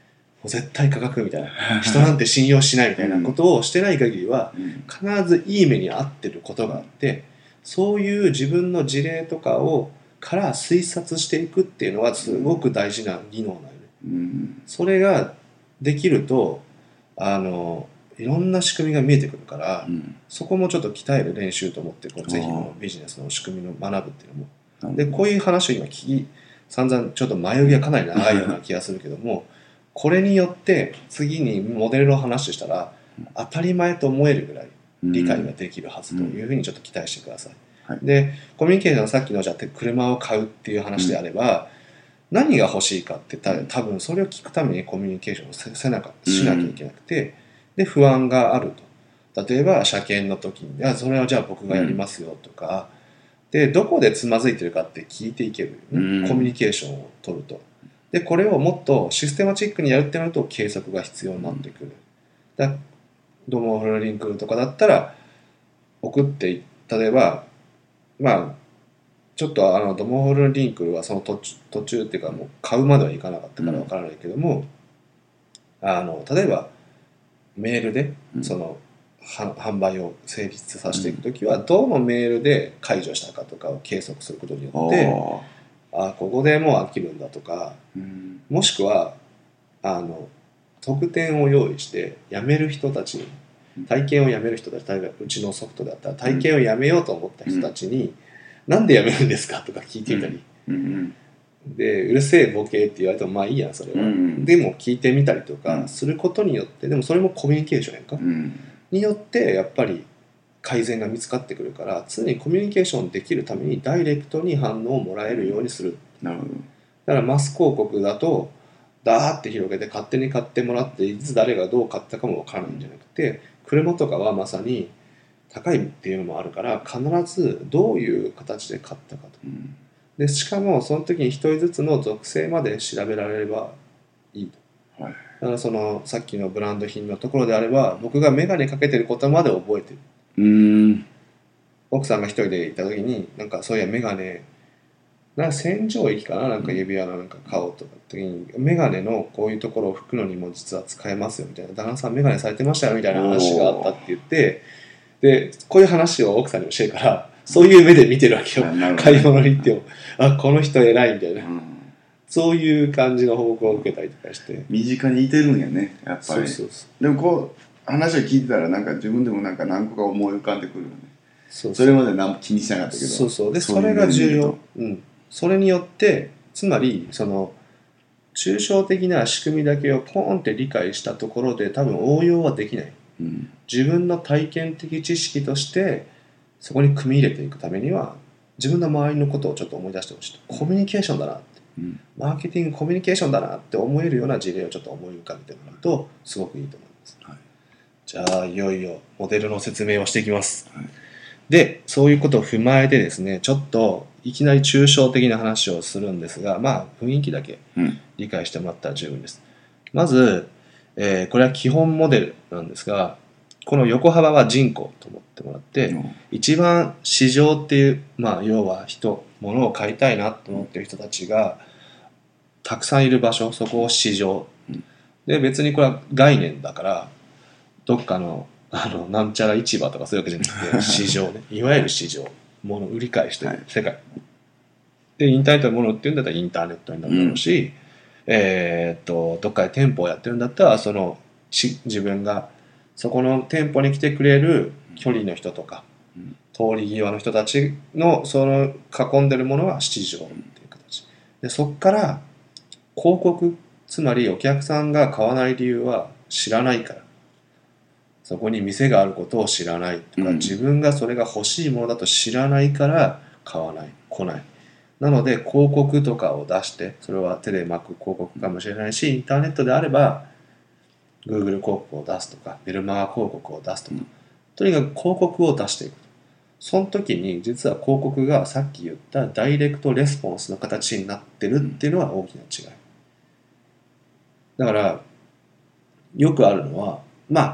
う絶対価格みたいな人なんて信用しないみたいなことをしてない限りは必ずいい目に遭ってることがあって、そういう自分の事例とかをから推察していくっていうのはすごく大事な技能なのね、それができるといろんな仕組みが見えてくるから、そこもちょっと鍛える練習と思ってぜひビジネスの仕組みの学ぶっていうのもで、こういう話を今散々ちょっと前置きがかなり長いような気がするけどもこれによって次にモデルの話をしたら当たり前と思えるぐらい理解ができるはずというふうにちょっと期待してください、でコミュニケーションのさっきのじゃあ車を買うっていう話であれば、何が欲しいかって多分それを聞くためにコミュニケーションをしなきゃいけなくて、で不安があると、例えば車検の時にそれはじゃあ僕がやりますよとか、でどこでつまずいてるかって聞いていける、コミュニケーションを取ると、でこれをもっとシステマチックにやるってなると計測が必要になってくる、ドモフルリンクとかだったら送って例えばちょっとドモフルリンクはその途中っていうかもう買うまではいかなかったからわからないけども、例えばメールでその販売を成立させていくときはどのメールで解除したかとかを計測することによってここでもう飽きるんだとか、もしくは特典を用意して辞める人たちに体験をやめる人たち、例えばうちのソフトだったら体験をやめようと思った人たちに、なんでやめるんですかとか聞いてみたり、でうるせえボケって言われてもまあいいやんそれは、でも聞いてみたりとかすることによって、でもそれもコミュニケーションやんか、によってやっぱり改善が見つかってくるから、常にコミュニケーションできるためにダイレクトに反応をもらえるようにする。 なるほど。 だからマス広告だとダーって広げて勝手に買ってもらっていつ誰がどう買ったかも分からないんじゃなくて、車とかはまさに高いっていうのもあるから必ずどういう形で買ったかと、でしかもその時に一人ずつの属性まで調べられればいいと、だからそのさっきのブランド品のところであれば僕が眼鏡かけてることまで覚えてる。奥さんが一人でいた時になんかそういや眼鏡洗浄液かな、なんか指輪のなんか買おうとか時に眼鏡のこういうところを拭くのにも実は使えますよみたいな、旦那さん眼鏡されてましたよみたいな話があったって言って、でこういう話を奥さんに教えるからそういう目で見てるわけよ、買い物に行ってもこの人偉いみたいな、そういう感じの報告を受けたりとかして身近にいてるんやねやっぱり。でもこう話を聞いてたらなんか自分でもなんか何個か思い浮かんでくるよね。それまで何も気にしなかったけど、 でそれが重要。それによってつまりその抽象的な仕組みだけをポンって理解したところで多分応用はできない、自分の体験的知識としてそこに組み入れていくためには自分の周りのことをちょっと思い出してほしい。コミュニケーションだなって、マーケティングコミュニケーションだなって思えるような事例をちょっと思い浮かべてもらうとすごくいいと思います、じゃあいよいよモデルの説明をしていきます、でそういうことを踏まえてですね、ちょっといきなり抽象的な話をするんですが、雰囲気だけ理解してもらったら十分です。まず、これは基本モデルなんですが、この横幅は人口と思ってもらって、一番市場っていう、要は物を買いたいなと思ってる人たちがたくさんいる場所、そこを市場、で別にこれは概念だからどっかのなんちゃら市場とかそういうわけじゃなくて市場ね、いわゆる市場、物を売り買いしてる世界、でインターネットで物を売ってるんだったらインターネットになるだろうし、どっかで店舗をやってるんだったら自分がそこの店舗に来てくれる距離の人とか、通り際の人たちのその囲んでるものは市場っていう形で、そこから広告、つまりお客さんが買わない理由は知らないから、そこに店があることを知らないとか、自分がそれが欲しいものだと知らないから買わない、来ない。なので広告とかを出して、それは手で巻く広告かもしれないし、インターネットであれば Google 広告を出すとかメルマガ広告を出すとか、とにかく広告を出していく。その時に実は広告がさっき言ったダイレクトレスポンスの形になってるっていうのは大きな違い。だからよくあるのは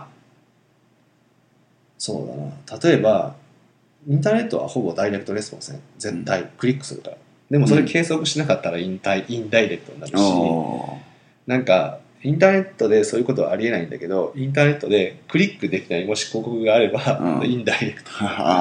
そうだな、例えばインターネットはほぼダイレクトレスポンスね、絶対クリックするから。でもそれ計測しなかったらインダイレクトになるし、なんかインターネットでそういうことはありえないんだけど、インターネットでクリックできないもし広告があれば、インダイレクト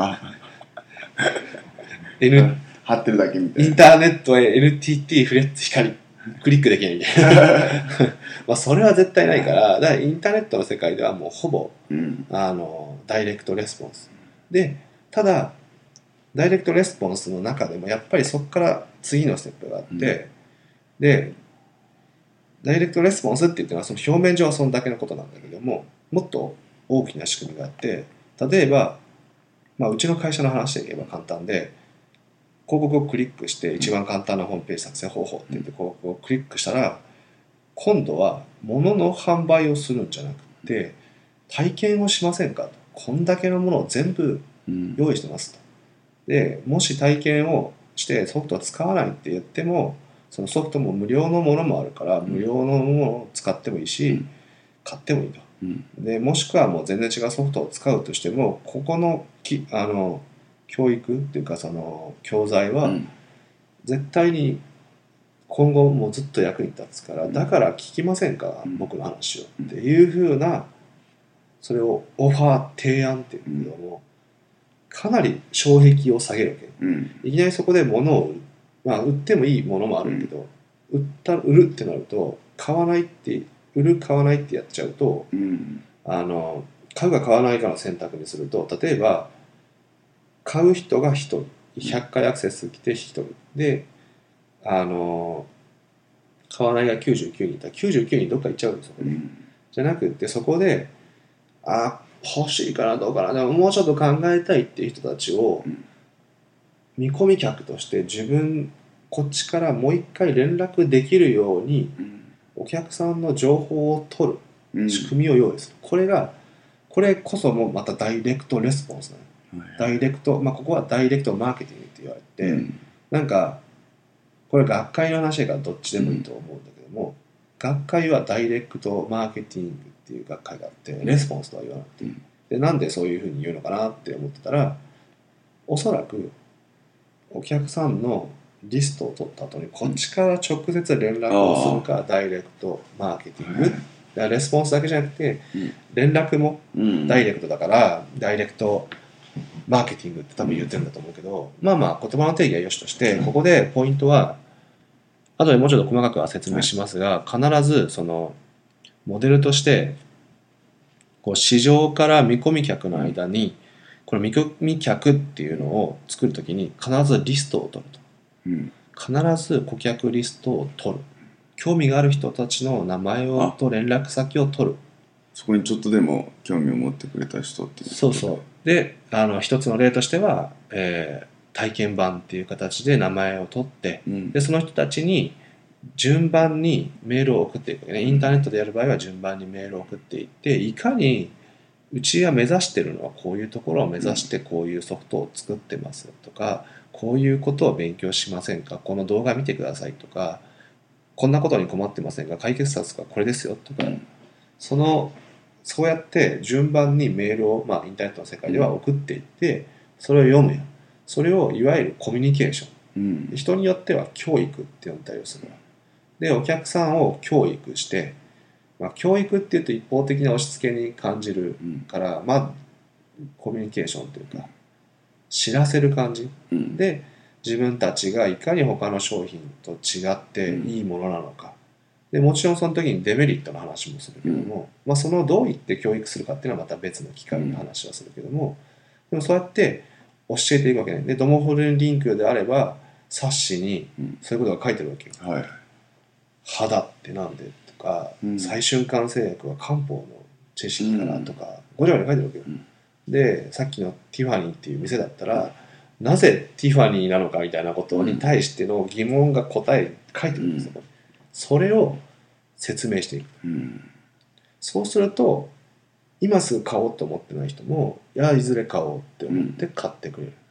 N 貼ってるだけみたいな。 インターネットへ NTT フレッツ光クリックできないみたいなまあそれは絶対ないから、だからインターネットの世界ではもうほぼ、ダイレクトレスポンスで、ただダイレクトレスポンスの中でもやっぱりそこから次のステップがあって、でダイレクトレスポンスっていうのはその表面上はそのだけのことなんだけども、もっと大きな仕組みがあって、例えば、うちの会社の話で言えば簡単で、広告をクリックして一番簡単なホームページ作成方法って言って広告をクリックしたら、今度は物の販売をするんじゃなくて体験をしませんかと。こんだけのものを全部用意してますと。でもし体験をしてソフトを使わないって言っても、そのソフトも無料のものもあるから無料のものを使ってもいいし、買ってもいいと。でもしくはもう全然違うソフトを使うとしても、ここの教育っていうかその教材は絶対に今後もずっと役に立つから、だから聞きませんか、僕の話をっていう風な、それをオファー提案っていうけども、かなり障壁を下げるわけ、いきなりそこで物を売ってもいいものもあるけど、売るってなると買わないって売る買わないってやっちゃうと、買うか買わないかの選択にすると、例えば買う人が1人、100回アクセス来て1人で、買わないが99人いたら99人どっか行っちゃうんですよね、じゃなくてそこで欲しいかなどうかな、でももうちょっと考えたいっていう人たちを見込み客としてこっちからもう一回連絡できるようにお客さんの情報を取る仕組みを用意する、これこそもまたダイレクトレスポンスなの、ダイレクト、ここはダイレクトマーケティングって言われて、なんかこれ学会の話だからどっちでもいいと思うんだけども、学会はダイレクトマーケティングっていう学会があって、レスポンスとは言わなくて、でなんでそういうふうに言うのかなって思ってたら、おそらくお客さんのリストを取った後にこっちから直接連絡をするか、ダイレクトマーケティング、レスポンスだけじゃなくて連絡もダイレクトだから、ダイレクトマーケティングって多分言ってるんだと思うけど、言葉の定義はよしとして、ここでポイントは後でもうちょっと細かくは説明しますが、必ずそのモデルとしてこう市場から見込み客の間に、この見込み客っていうのを作るときに必ずリストを取ると、必ず顧客リストを取る、興味がある人たちの名前と連絡先を取る、 そこにちょっとでも興味を持ってくれた人っていう。 そうそう。で一つの例としては、体験版っていう形で名前を取って、でその人たちに順番にメールを送っていくわけね。インターネットでやる場合は順番にメールを送っていって、いかにうちが目指してるのはこういうところを目指してこういうソフトを作ってますとか、こういうことを勉強しませんか、この動画見てくださいとか、こんなことに困ってませんか、解決策はこれですよとか、そうやって順番にメールを、インターネットの世界では送っていって、それを読むや、それをいわゆるコミュニケーション、人によっては教育って呼んだりする。でお客さんを教育して、教育っていうと一方的な押し付けに感じるから、コミュニケーションというか知らせる感じ、で自分たちがいかに他の商品と違っていいものなのか、でもちろんその時にデメリットの話もするけども、そのどう言って教育するかっていうのはまた別の機会の話はするけども、でもそうやって教えていくわけね。でドモフルリンクであれば冊子にそういうことが書いてるわけよ、肌ってなんでとか、最瞬間製薬は漢方の知識からとか、ごちゃごちゃ書いてるわけよ、でさっきのティファニーっていう店だったら、なぜティファニーなのかみたいなことに対しての疑問が書いてるんですよ、それを説明していく、そうすると今すぐ買おうと思ってない人もいずれ買おうって思って買ってくれる、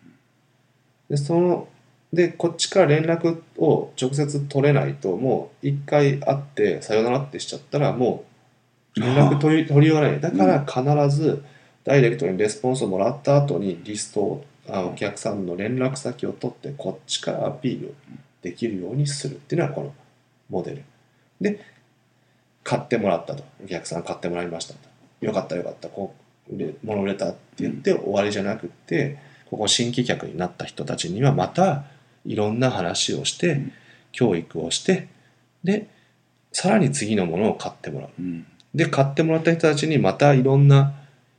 でこっちから連絡を直接取れないと、もう一回会ってさよならってしちゃったらもう連絡取りようがない。だから必ずダイレクトにレスポンスをもらった後にリストを、お客さんの連絡先を取ってこっちからアピールできるようにするっていうのはこのモデルで、 買ってもらったと、お客さん買ってもらいましたと、よかったよかった、物売れたって言って終わりじゃなくって、ここ新規客になった人たちにはまたいろんな話をして、教育をして、でさらに次のものを買ってもらう、で買ってもらった人たちにまたいろんな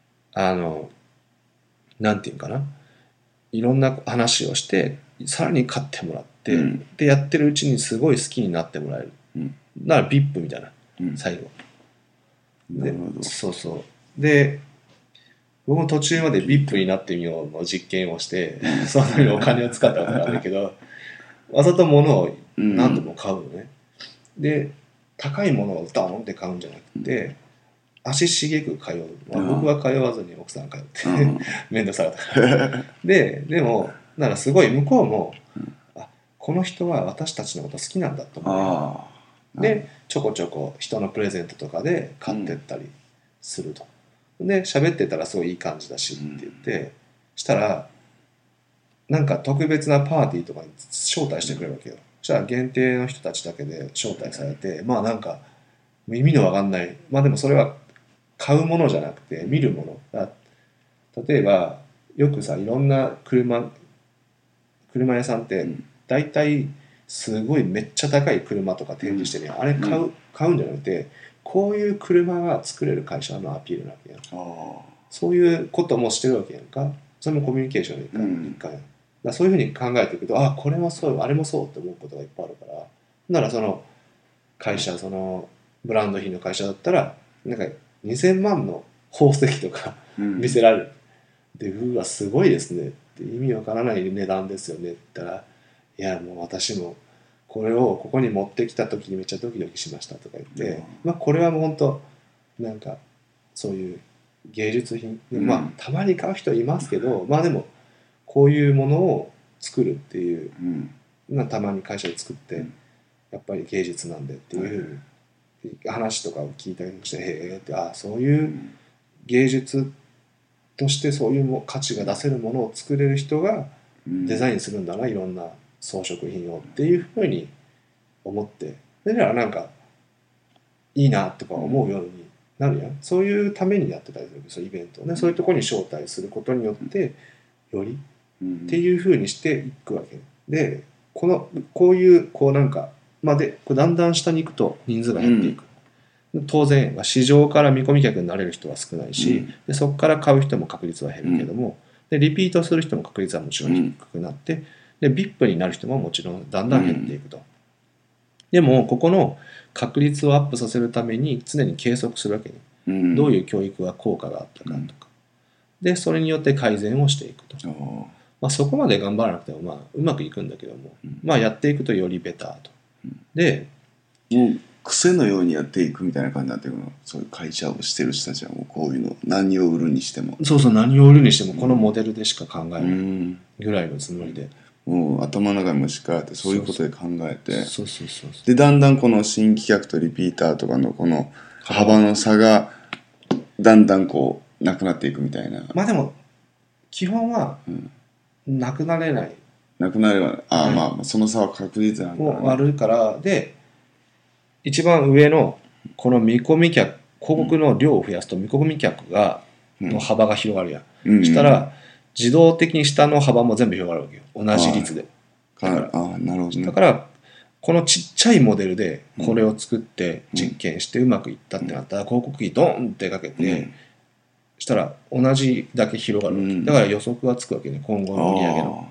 なんていうかな、いろんな話をしてさらに買ってもらって、でやってるうちにすごい好きになってもらえる、だから VIP みたいな、最後で、そうそうで僕も途中まで VIP になってみようの実験をしてその時にお金を使ったことがあるんだけど、わざと物を何度も買うのね、で高いものをドーンって買うんじゃなくて、足しげく通う、僕は通わずに奥さん通って面倒くさかったからでもだからすごい向こうも、この人は私たちのこと好きなんだと思う、でちょこちょこ人のプレゼントとかで買ってったりすると、で喋ってたらすごいいい感じだしって言って、したらなんか特別なパーティーとかに招待してくれるわけよ。そしたら限定の人たちだけで招待されて、まあなんか意味のわかんない、まあでもそれは買うものじゃなくて見るものだ。例えばよくさ、いろんな車屋さんって大体すごいめっちゃ高い車とか展示してね、あれ買うんじゃなくて、こういう車が作れる会社のアピールなわけやん。そういうこともしてるわけやんか。それもコミュニケーションの一環やん。だそういうふうに考えていくと、これもそうあれもそうって思うことがいっぱいあるから、ならその会社、そのブランド品の会社だったらなんか2000万の宝石とか見せられる、でうわすごいですねって意味わからない値段ですよねって言ったら、いやもう私もこれをここに持ってきた時にめっちゃドキドキしましたとか言って、まあこれはもう本当なんかそういう芸術品、まあたまに買う人いますけど、まあでもこういうものを作るっていう、たまに会社で作ってやっぱり芸術なんでっていうふうに話とかを聞いたりして、へえって、そういう芸術としてそういう価値が出せるものを作れる人がデザインするんだな、いろんな装飾品をっていうふうに思って、だからなんかいいなとか思うようになるやん。そういうためにやってたりする、そういうイベントをね、そういうところに招待することによってよりっていうふうにしていくわけで、こういうなんかでだんだん下に行くと人数が減っていく、当然市場から見込み客になれる人は少ないし、でそこから買う人も確率は減るけども、でリピートする人も確率はもちろん低くなって、で VIP になる人ももちろんだんだん減っていくと、でもここの確率をアップさせるために常に計測するわけね、どういう教育が効果があったかとか、でそれによって改善をしていくと、そこまで頑張らなくてもうまくいくんだけども、やっていくとよりベターと、でもう癖のようにやっていくみたいな感じになっていくの。そういう会社をしてる人たちはもうこういうの何を売るにしても、 何を売るにしてもこのモデルでしか考えないぐらいのつもりで、 もう頭の中にもしっかりあって、そういうことで考えて、でだんだんこの新規客とリピーターとかのこの幅の差がだんだんこうなくなっていくみたいな。 でも基本はなくなれない、 なくなればその差は確実なんだもうあるから、で一番上のこの見込み客、広告の量を増やすと見込み客の幅が広がるやん、そしたら自動的に下の幅も全部広がるわけよ、同じ率で。 なるほどね。 だからこのちっちゃいモデルでこれを作って実験してうまくいったってなったら、広告費ドーンってかけて、したら同じだけ広がるわけ、だから予測がつくわけね、今後の売り上げの。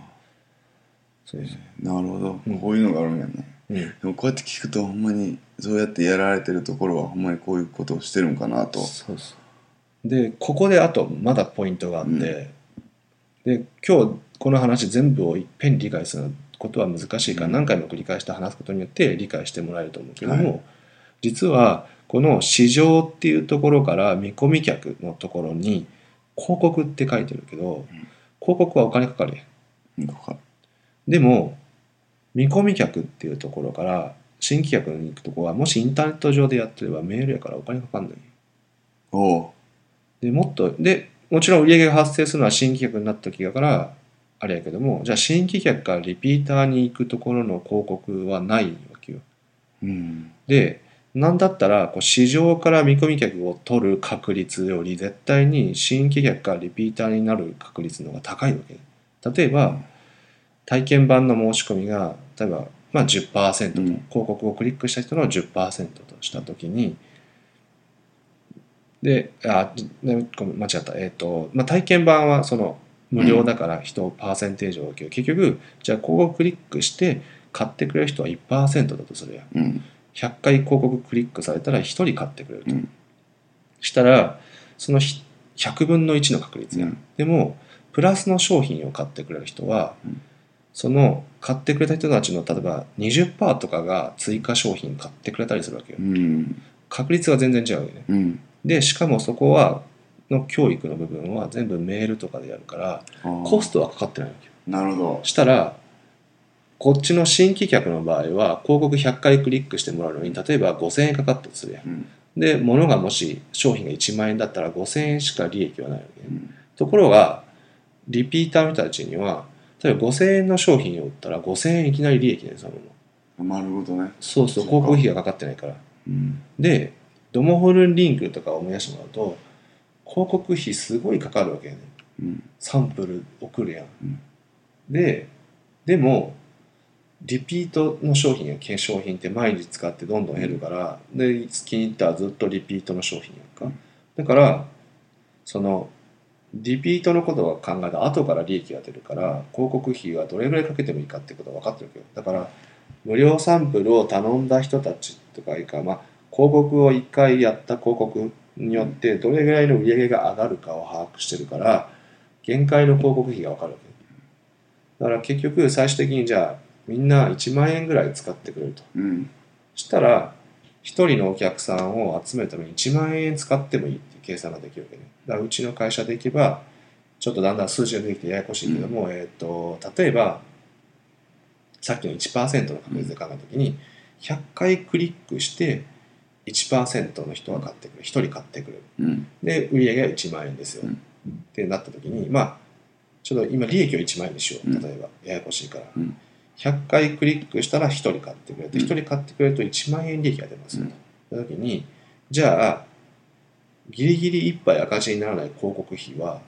なるほど、こういうのがあるんやね。でもこうやって聞くとほんまにそうやってやられてるところはほんまにこういうことをしてるんかなと。 でここであとまだポイントがあって、で今日この話全部をいっぺんに理解することは難しいから、何回も繰り返して話すことによって理解してもらえると思うけども、実はこの市場っていうところから見込み客のところに広告って書いてるけど、広告はお金かかるやん。でも見込み客っていうところから新規客に行くところは、もしインターネット上でやってればメールやからお金かかんない。でもちろん売り上げが発生するのは新規客になった時だからあれやけども、じゃあ新規客からリピーターに行くところの広告はないわけよ。でなんだったらこう市場から見込み客を取る確率より絶対に新規客からリピーターになる確率の方が高いわけ。例えば体験版の申し込みが例えば10%と、広告をクリックした人の 10% としたときに、で間違った、体験版はその無料だから人をパーセンテージを分ける、結局じゃあ広告クリックして買ってくれる人は 1% だとするやん、100回広告クリックされたら1人買ってくれると、したらその100分の1の確率やん、でもプラスの商品を買ってくれる人は、その買ってくれた人たちの例えば 20% とかが追加商品買ってくれたりするわけよ、確率が全然違うよね、でしかもそこはの教育の部分は全部メールとかでやるからコストはかかってないわけよ。 なるほど。 したらこっちの新規客の場合は広告100回クリックしてもらうのに例えば5000円かかったとするやん、で物がもし商品が1万円だったら5000円しか利益はないわけ、ところがリピーターの人たちには例えば5000円の商品を売ったら5000円いきなり利益ですよ。 なるほどね。 そう広告費がかかってないから、でドモホルンリンクとかを思い出してもらうと広告費すごいかかるわけよね、サンプル送るやん、でもリピートの商品や化粧品って毎日使ってどんどん減るから、で気に入ったらずっとリピートの商品やんか、だからそのリピートのことを考えたら後から利益が出るから広告費はどれぐらいかけてもいいかってことが分かってるわけよ。だから無料サンプルを頼んだ人たちとかいうか、広告を1回やった広告によってどれぐらいの売り上げが上がるかを把握してるから限界の広告費が分かるわけだから結局最終的にじゃあみんな1万円ぐらい使ってくれると、したら1人のお客さんを集めるために1万円使ってもいいっていう計算ができるわけね。だからうちの会社でいけばちょっとだんだん数字が出てきてややこしいけども、例えばさっきの 1% の確率で考えたときに100回クリックして1% の人が買ってくれる、1人買ってくれる、で売上が1万円ですよ、ってなったときにちょっと今利益を1万円にしよう、例えばややこしいから、100回クリックしたら1人買ってくれて、1人買ってくれると1万円利益が出ますよと、ときにじゃあギリギリ一杯赤字にならない広告費は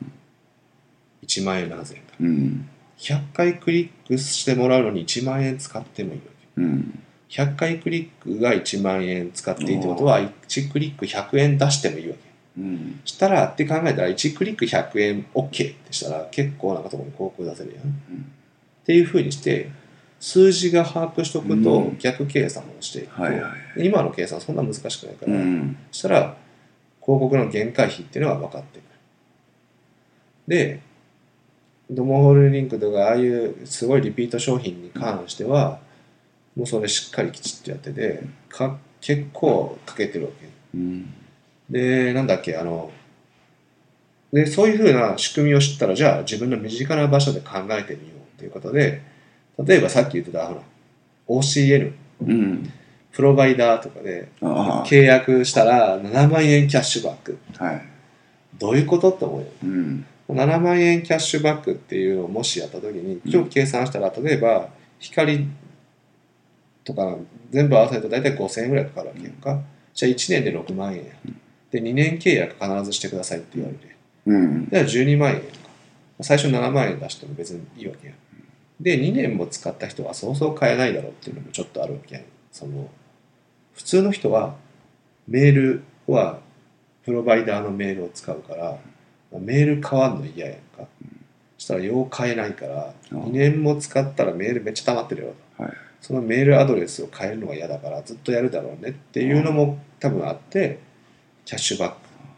1万円のはずやんか、100回クリックしてもらうのに1万円使ってもいいわけ、100回クリックが1万円使っていいってことは1クリック100円出してもいいわけ、したらって考えたら1クリック100円 OK ってしたら結構なところに広告出せるやん、っていうふうにして数字が把握しておくと逆計算をしていくと、今の計算そんな難しくないから、そしたら広告の限界費っていうのは分かってくる。でドモホールリンクとかああいうすごいリピート商品に関してはもうそれしっかりきちっとやってて結構かけてるわけ、でなんだっけでそういうふうな仕組みを知ったらじゃあ自分の身近な場所で考えてみようということで、例えばさっき言ってたOCN、プロバイダーとかで契約したら7万円キャッシュバック、どういうことって思うよ、7万円キャッシュバックっていうのをもしやった時に今日計算したら例えば光とか全部合わせると大体5000円ぐらいかかるわけやんか、じゃあ1年で6万円やで2年契約必ずしてくださいって言われて、じゃあ12万円やんか、最初7万円出しても別にいいわけやんで2年も使った人はそうそう買えないだろうっていうのもちょっとあるわけやん。普通の人はメールはプロバイダーのメールを使うからメール変わんの嫌やんか、そしたらよう変えないから2年も使ったらメールめっちゃ溜まってるよと、そのメールアドレスを変えるのが嫌だからずっとやるだろうねっていうのも多分あってキャッシュバック、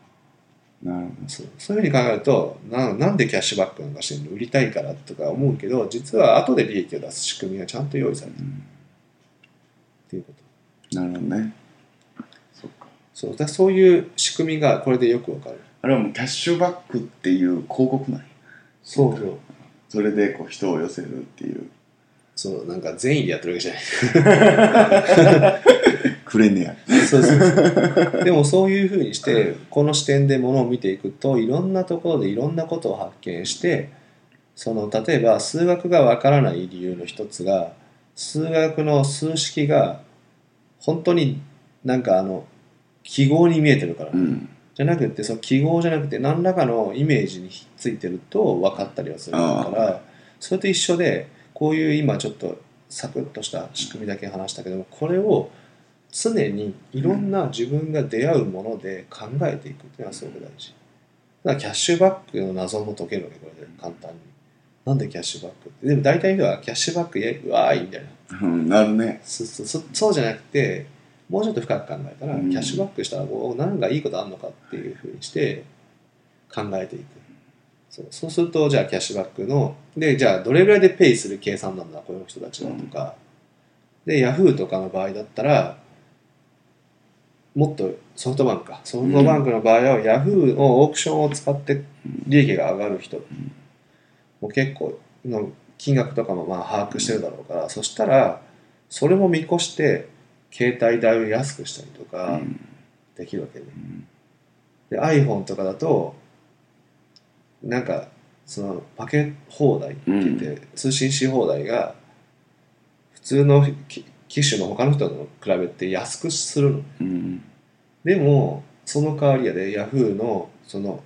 そういうふうに考えるとなんでキャッシュバックなんかしてるの、売りたいからとか思うけど実は後で利益を出す仕組みがちゃんと用意されてる、っていうこと。 なるほどね。 そういう仕組みがこれでよくわかる。 あれはもうキャッシュバックっていう広告なんや。それでこう人を寄せるっていう。 なんか善意でやってるわけじゃないくれんねや。 でもそういうふうにしてこの視点でものを見ていくといろんなところでいろんなことを発見して、例えば数学がわからない理由の一つが数学の数式が本当になんか記号に見えてるから、じゃなくてその記号じゃなくて何らかのイメージにひっついてると分かったりはするから、それと一緒でこういう今ちょっとサクッとした仕組みだけ話したけども、これを常にいろんな自分が出会うもので考えていくっていうのはすごく大事だからキャッシュバックの謎も解けるわけこれで簡単に。なんでキャッシュバックって。でも大体の人はキャッシュバックうわーいみたいな、 なるね。 そうじゃなくてもうちょっと深く考えたら、キャッシュバックしたら何がいいことあるのかっていうふうにして考えていく。そうするとじゃあキャッシュバックのでじゃあどれぐらいでペイする計算なんだこの人たちはとか、でヤフーとかの場合だったらもっとソフトバンクの場合はヤフーのオークションを使って利益が上がる人も結構の金額とかもまあ把握してるだろうから、そしたらそれも見越して携帯代を安くしたりとかできるわけね。で iPhone とかだとなんかそのパケ放題って言って通信し放題が普通の機種の他の人と比べて安くするの、でもその代わりやで Yahoo のその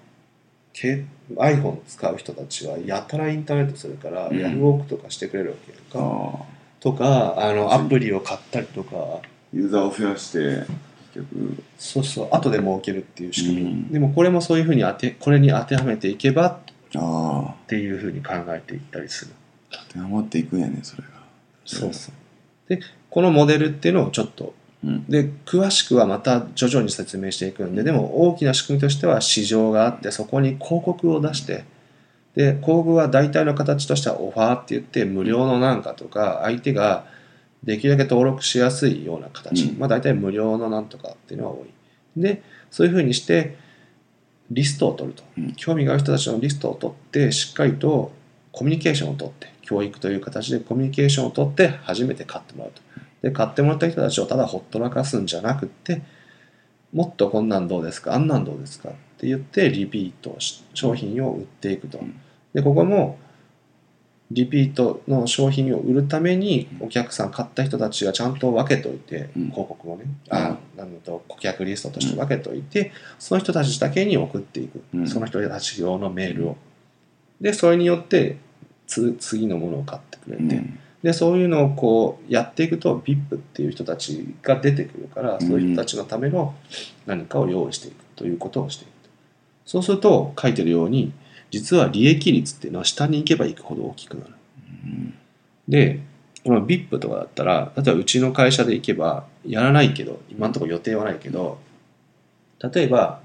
iPhone 使う人たちはやたらインターネットするから、ヤフオクとかしてくれるわけやんか、とかアプリを買ったりとかユーザーを増やして結局後で儲けるっていう仕組み、でもこれもそういうふうにこれに当てはめていけばっていうふうに考えていったりする。 当てはまっていくんやねそれが。 でこのモデルっていうのをちょっとで詳しくはまた徐々に説明していくんで、でも大きな仕組みとしては市場があってそこに広告を出して、で広告は大体の形としてはオファーって言って無料のなんかとか相手ができるだけ登録しやすいような形、まあ大体無料のなんとかっていうのが多い。でそういうふうにしてリストを取ると、興味がある人たちのリストを取ってしっかりとコミュニケーションを取って、教育という形でコミュニケーションを取って初めて買ってもらうと。で買ってもらった人たちをただほったらかすんじゃなくって、もっとこんなんどうですかあんなんどうですかって言ってリピート商品を売っていくと。でここもリピートの商品を売るためにお客さん買った人たちがちゃんと分けといて、広告をね顧客リストとして分けといて、その人たちだけに送っていく、その人たち用のメールを。でそれによって次のものを買ってくれて、でそういうのをこうやっていくと VIP っていう人たちが出てくるから、そういう人たちのための何かを用意していくということをしていく。そうすると書いてるように実は利益率っていうのは下に行けば行くほど大きくなる。でこの VIP とかだったら、例えばうちの会社で行けばやらないけど、今のところ予定はないけど、例えば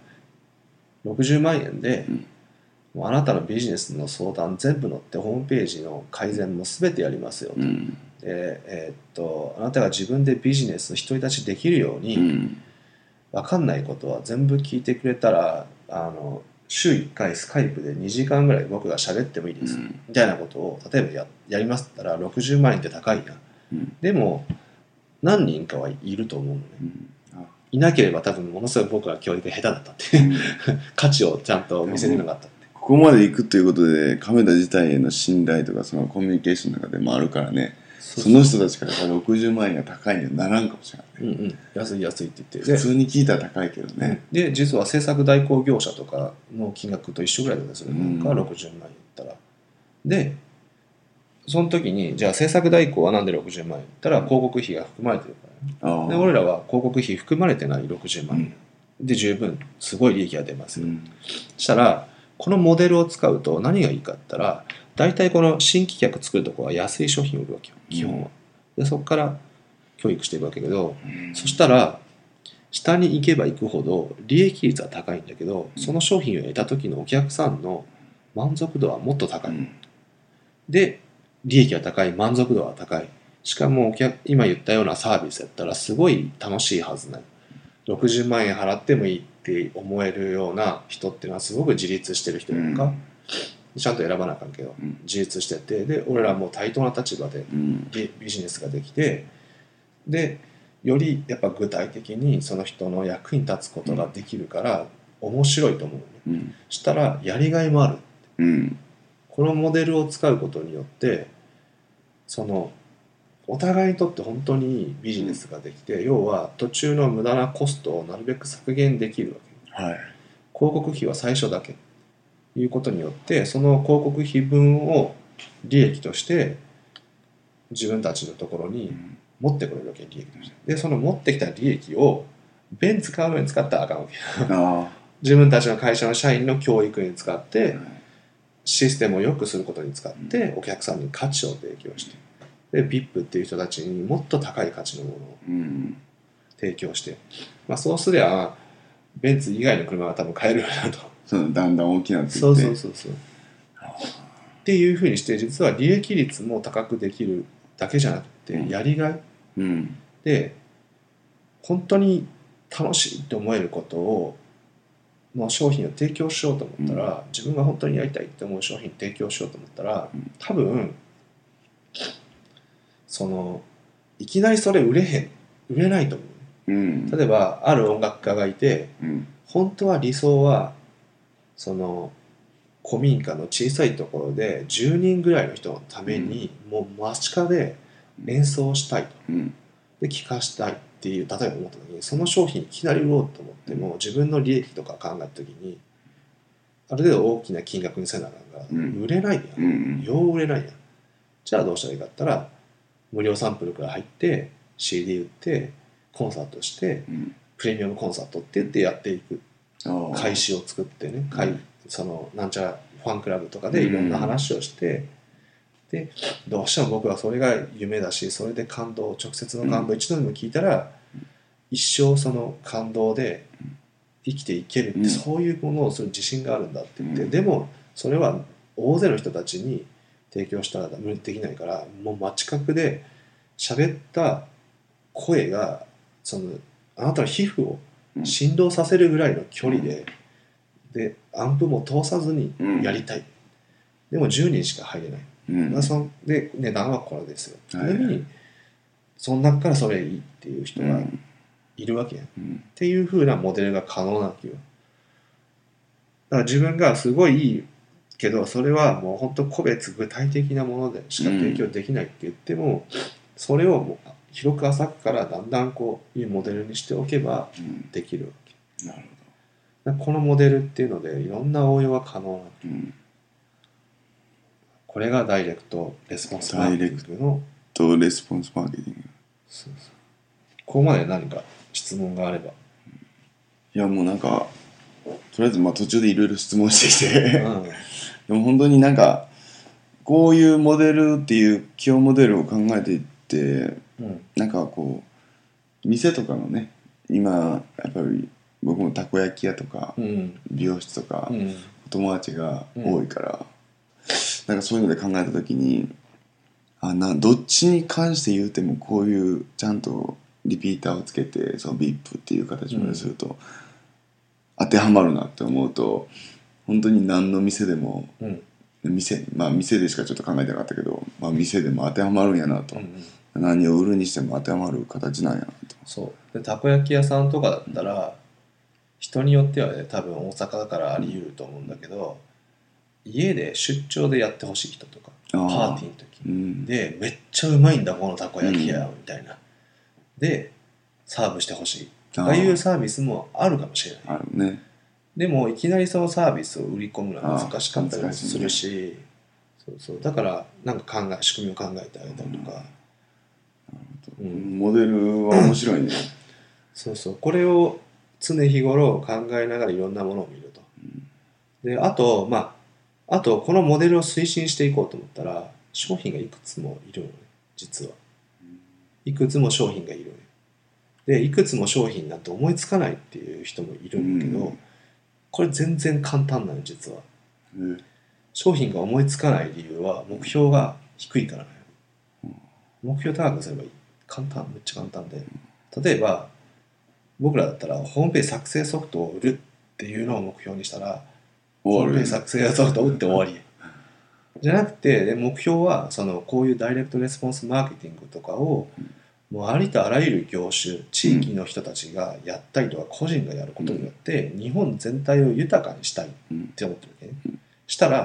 60万円でもうあなたのビジネスの相談全部載ってホームページの改善も全てやりますよと、であなたが自分でビジネス独り立ちできるように、分かんないことは全部聞いてくれたら週1回スカイプで2時間ぐらい僕が喋ってもいいです、みたいなことを例えば やりますったら60万円って高いな、でも何人かはいると思うのね、いなければ多分ものすごい僕は教育が下手だったっていう、価値をちゃんと見せれなかった。 ここまで行くということで亀田自体への信頼とかそのコミュニケーションの中でもあるからね、その人たちから60万円が高いにはならんかもしれない、 安いって言って普通に聞いたら高いけどね、 で実は制作代行業者とかの金額と一緒ぐらいだったりするのか、60万円言ったら。でその時にじゃあ制作代行はなんで60万円言ったら広告費が含まれてるからね、で俺らは広告費含まれてない60万円、で十分すごい利益が出ますよ、したらこのモデルを使うと何がいいかって言ったら、大体この新規客作るとこは安い商品を売るわけよ基本は。でそこから教育していくわけだけど、そしたら下に行けば行くほど利益率は高いんだけど、その商品を得た時のお客さんの満足度はもっと高い、で利益は高い、満足度は高い、しかも今言ったようなサービスやったらすごい楽しいはずない。60万円払ってもいいって思えるような人っていうのはすごく自立してる人とか、ちゃんと選ばなあかんけど、自立してて、で俺らも対等な立場でビジネスができて、でよりやっぱ具体的にその人の役に立つことができるから面白いと思うね、したらやりがいもある、このモデルを使うことによってそのお互いにとって本当にいいビジネスができて、要は途中の無駄なコストをなるべく削減できるわけ、 はい、 広告費は最初だけということによって、その広告費分を利益として自分たちのところに持ってくれるわけ、利益として。でその持ってきた利益をベン使うのに使ったらあかんわけ自分たちの会社の社員の教育に使って、システムを良くすることに使ってお客さんに価値を提供して、で VIP っていう人たちにもっと高い価値のものを提供して、そうすりゃベンツ以外の車が多分買えるようになると。 だんだん大きなっていって、 そうっていうふうにして、実は利益率も高くできるだけじゃなくて、やりがい、で本当に楽しいって思えることをの商品を提供しようと思ったら、自分が本当にやりたいって思う商品提供しようと思ったら、多分いきなりそれ売れないと思う。例えばある音楽家がいて、本当は理想は古民家の小さいところで10人ぐらいの人のために、もう間近で演奏したいと、で聴かしたいっていう、例えば思った時に、その商品いきなり売ろうと思っても、自分の利益とか考えた時にある程度大きな金額にせなあかんが、売れないやん、よう売れないやん。じゃあどうしたらいいかって言ったら、無料サンプルから入って CD 売ってコンサートして、プレミアムコンサートって言ってやっていく会誌を作ってね、なんちゃらファンクラブとかでいろんな話をして、でどうしても僕はそれが夢だし、それで直接の感動を一度でも聞いたら、一生その感動で生きていけるって、そういうものをする自信があるんだって言って、でもそれは大勢の人たちに提供したらできないから、もう真近くで喋った声があなたの皮膚を振動させるぐらいの距離でアンプも通さずにやりたい、でも10人しか入れない、で値段はこれですよ、ちなみにその中からそれいいっていう人がいるわけや、っていう風なモデルが可能なわけよ。だから自分がすごいいいけど、それはもう本当個別具体的なものでしか提供できないって言っても、それをもう広く浅くからだんだんこういうモデルにしておけばできるわけ。なるほど。このモデルっていうのでいろんな応用が可能なわけ。これがダイレクトレスポンスマーケティングの。 レスポンスマーケティング。 ここまで何か質問があれば。 いやもうとりあえず途中でいろいろ質問してきて、でも本当にこういうモデルっていう基本モデルを考えていって、店とかのね、今やっぱり僕もたこ焼き屋とか、美容室とか、お友達が多いから、そういうので考えた時に、どっちに関して言うてもこういうちゃんとリピーターをつけてVIP っていう形まですると、当てはまるなって思うと、本当に何の店でも、店でしかちょっと考えてなかったけど、店でも当てはまるんやなと、何を売るにしても当てはまる形なんやなと。 そうで、たこ焼き屋さんとかだったら人によってはね、多分大阪だからあり得ると思うんだけど、家で出張でやってほしい人とか、パーティーの時、でめっちゃうまいんだこのたこ焼き屋みたいな、でサーブしてほしい、ああいうサービスもあるかもしれない。 あるね。 でもいきなりそのサービスを売り込むのは難しかったりもするし、だから仕組みを考えてあげたりとか、 モデルは面白いね。 これを常日頃考えながらいろんなものを見ると。であとこのモデルを推進していこうと思ったら、商品がいくつもいるのね、実は。いくつも商品がいるね。でいくつも商品なんて思いつかないっていう人もいるんだけど、これ全然簡単なの実は。商品が思いつかない理由は目標が低いからね。目標高くすればいい。めっちゃ簡単で。例えば僕らだったらホームページ作成ソフトを売るっていうのを目標にしたら、ホームページ作成ソフトを売って終わり。じゃなくて、目標はこういうダイレクトレスポンスマーケティングとかを、もうありとあらゆる業種、地域の人たちがやったりとか、個人がやることによって日本全体を豊かにしたいって思ってるわけね。したら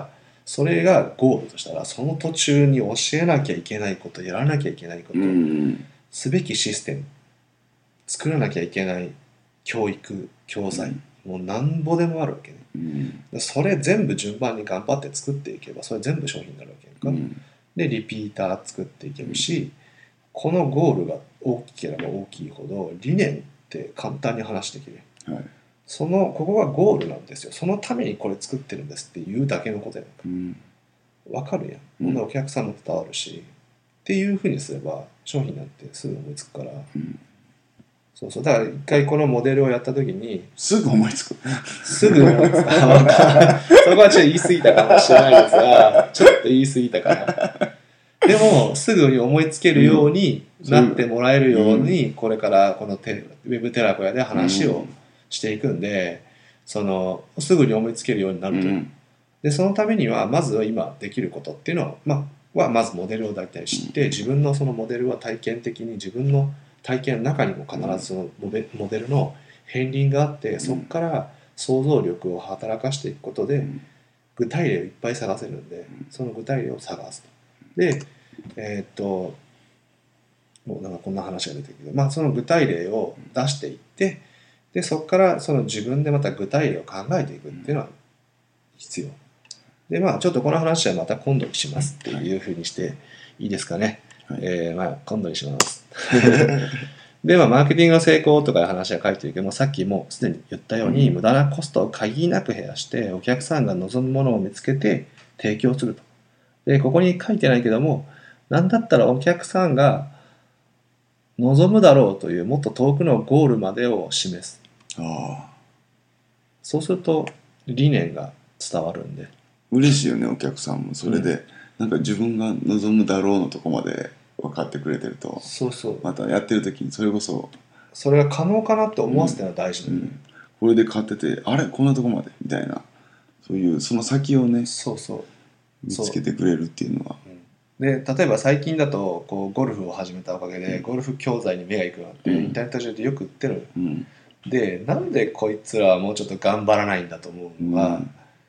それがゴールとしたら、その途中に教えなきゃいけないこと、やらなきゃいけないこと、すべきシステム、作らなきゃいけない教育教材、もうなんぼでもあるわけね、それ全部順番に頑張って作っていけば、それ全部商品になるわけやんか、でリピーター作っていけるし、このゴールが大きければ大きいほど理念って簡単に話できる、ここがゴールなんですよ、そのためにこれ作ってるんですっていうだけのことやんか、わかるやん、お客さんも伝わるしっていうふうにすれば商品なんてすぐ思いつくから、そうそう、だから一回このモデルをやった時にすぐ思いつくそこはちょっと言い過ぎたかもしれないですが、ちょっと言い過ぎたかな。でもすぐに思いつけるようになってもらえるように、これからこのウェブ寺子屋で話をしていくんで、すぐに思いつけるようになると、でそのためにはまずは今できることっていうのは、まずモデルを大体知って、自分のそのモデルは体験的に自分の体験の中にも必ずそのモデルの片鱗があって、そこから想像力を働かしていくことで具体例をいっぱい探せるんで、その具体例を探すと。でもうなんかこんな話が出てくる、その具体例を出していって、でそこからその自分でまた具体例を考えていくっていうのは必要で、ちょっとこの話はまた今度にしますっていうふうにしていいですかね。今度にしますで、マーケティングの成功とかいう話が書いてるけども、さっきもすでに言ったように、無駄なコストを限りなく減らしてお客さんが望むものを見つけて提供すると。でここに書いてないけども、なんだったらお客さんが望むだろうというもっと遠くのゴールまでを示す。そうすると理念が伝わるんで嬉しいよね。お客さんもそれで、なんか自分が望むだろうのとこまで分かってくれてると、またやってる時にそれこそそれが可能かなって思わせてるのは大事だよね、 これで買ってて、あれこんなとこまでみたいな、そういうその先をね、見つけてくれるっていうのは。 で例えば最近だとゴルフを始めたおかげで、ゴルフ教材に目がいくなって、インターネット上でよく売ってる、でなんでこいつらはもうちょっと頑張らないんだと思うのは、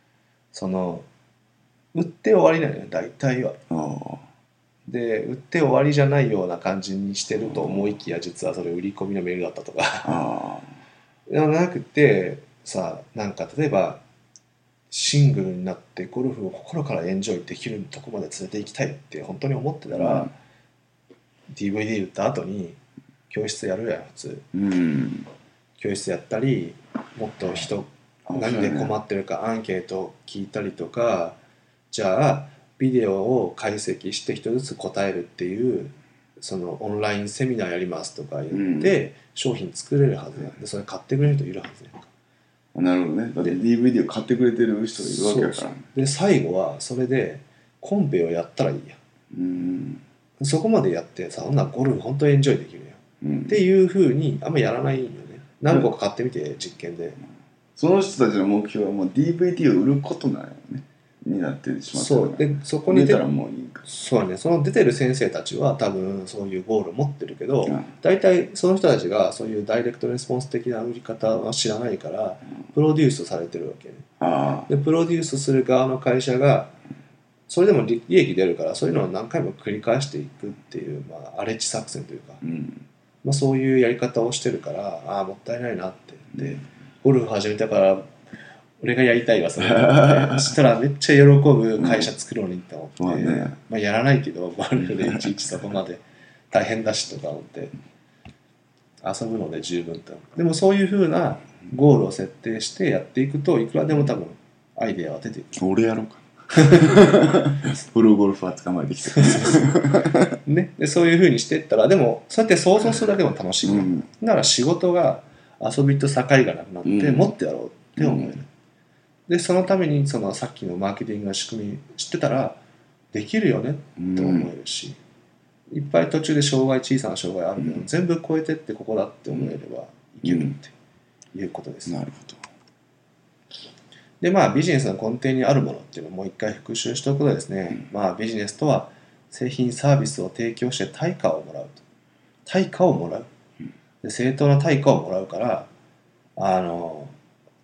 売って終わりなのよ大体は。で売って終わりじゃないような感じにしてると思いきや、実はそれ売り込みのメールだったとかではなくてさ、なんか例えばシングルになってゴルフを心からエンジョイできるとこまで連れて行きたいって本当に思ってたら、DVD 売った後に教室やるやん普通、教室やったり、もっと何で困ってるかアンケートを聞いたりとか、じゃあビデオを解析して一つずつ答えるっていうそのオンラインセミナーやりますとか言って、商品作れるはずやんで、それ買ってくれる人いるはずやんか。 なるほどね。だって DVD を買ってくれてる人がいるわけだから。 で最後はそれでコンペをやったらいいやん。そこまでやってさ、ほんならゴルフ本当にエンジョイできるやん、っていうふうにあんまやらないよね。何個か買ってみて実験で。 その人たちの目標はもう DVD を売ることなんよね。になってしまったから。 でそこに出たらもういいか。 そうね、その出てる先生たちは多分そういうゴールを持ってるけど、大体その人たちがそういうダイレクトレスポンス的な売り方は知らないから、プロデュースされてるわけね。でプロデュースする側の会社がそれでも利益出るから、そういうのを何回も繰り返していくっていう、荒れ地作戦というか、そういうやり方をしてるから、もったいないなって言って、ゴルフ始めたから俺がやりたいわそれそしたらめっちゃ喜ぶ会社作ろうにって思って、やらないけどゴルフでいちいちそこまで大変だしとか思って遊ぶので十分と。でもそういう風なゴールを設定してやっていくと、いくらでも多分アイデアは出てくる。 俺やろうかプロゴルファー捕まえてきてね、でそういう風にしていったら、でもそうやって想像するだけでも楽しい、だから仕事が遊びと境がなくなって、もっとやろうって思える、でそのためにそのさっきのマーケティングの仕組み知ってたらできるよねって思えるし、いっぱい途中で小さな障害あるけど、全部超えてってここだって思えればいけるっていうことです、 なるほど。 でビジネスの根底にあるものっていうのをもう一回復習しておくとですね、ビジネスとは製品サービスを提供して対価をもらうと。対価をもらうで正当な対価をもらうから、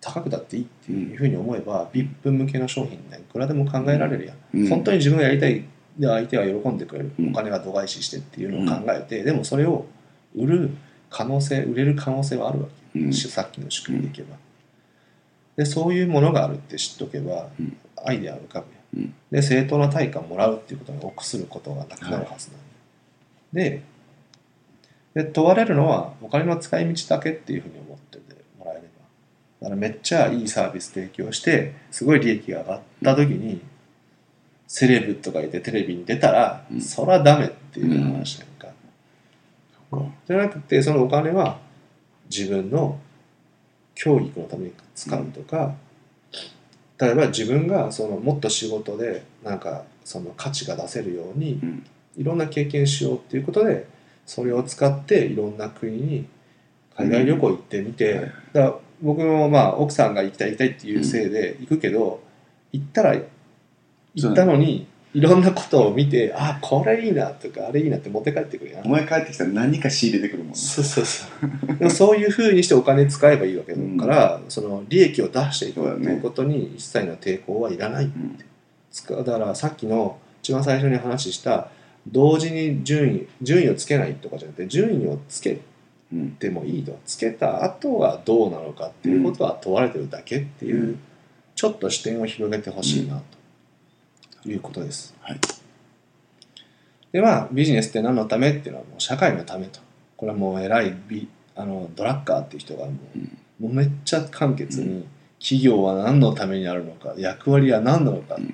高くだっていいっていうふうに思えば、VIP 向けの商品ねいくらでも考えられるやん、本当に自分がやりたいで相手は喜んでくれる、お金が度外視してっていうのを考えて、でもそれを売れる可能性はあるわけ、さっきの仕組みでいけば。でそういうものがあるって知っとけば、アイデアが浮かぶやん、で正当な対価もらうっていうことに臆することがなくなるはずなんで、問われるのはお金の使い道だけっていうふうに思っててもらえれば、だからめっちゃいいサービス提供してすごい利益が上がった時に、セレブとか言ってテレビに出たら、そりゃダメっていう話なんか、じゃなくてそのお金は自分の教育のために使うとか、例えば自分がそのもっと仕事でなんかその価値が出せるようにいろんな経験しようっていうことで、それを使っていろんな国に海外旅行行ってみて、だから僕もまあ奥さんが行きたいっていうせいで行くけど、行ったのにいろんなことを見て、あこれいいなとかあれいいなって持って帰ってくるやん。 お前帰ってきたら何か仕入れてくるもんね。 そうでもそういうふうにしてお金使えばいいわけだから、その利益を出していくっていうことに一切の抵抗はいらないって、だからさっきの一番最初に話した同時に順位をつけないとかじゃなくて、順位をつけてもいいと、つけた後はどうなのかっていうことは問われてるだけっていう、ちょっと視点を広げてほしいなということです。ではビジネスって何のためっていうのはもう社会のためと。これはもう偉いドラッカーっていう人がもうめっちゃ簡潔に、企業は何のためにあるのか、役割は何なのか、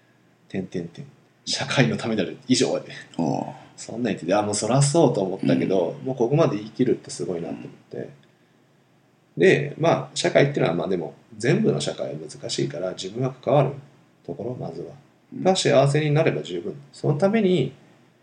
社会のためである以上で、そんな言ってて、もうそらそうと思ったけど、もうここまで言い切るってすごいなと思って。でまあ社会っていうのはまあでも全部の社会は難しいから、自分が関わるところまずはが幸せになれば十分。そのために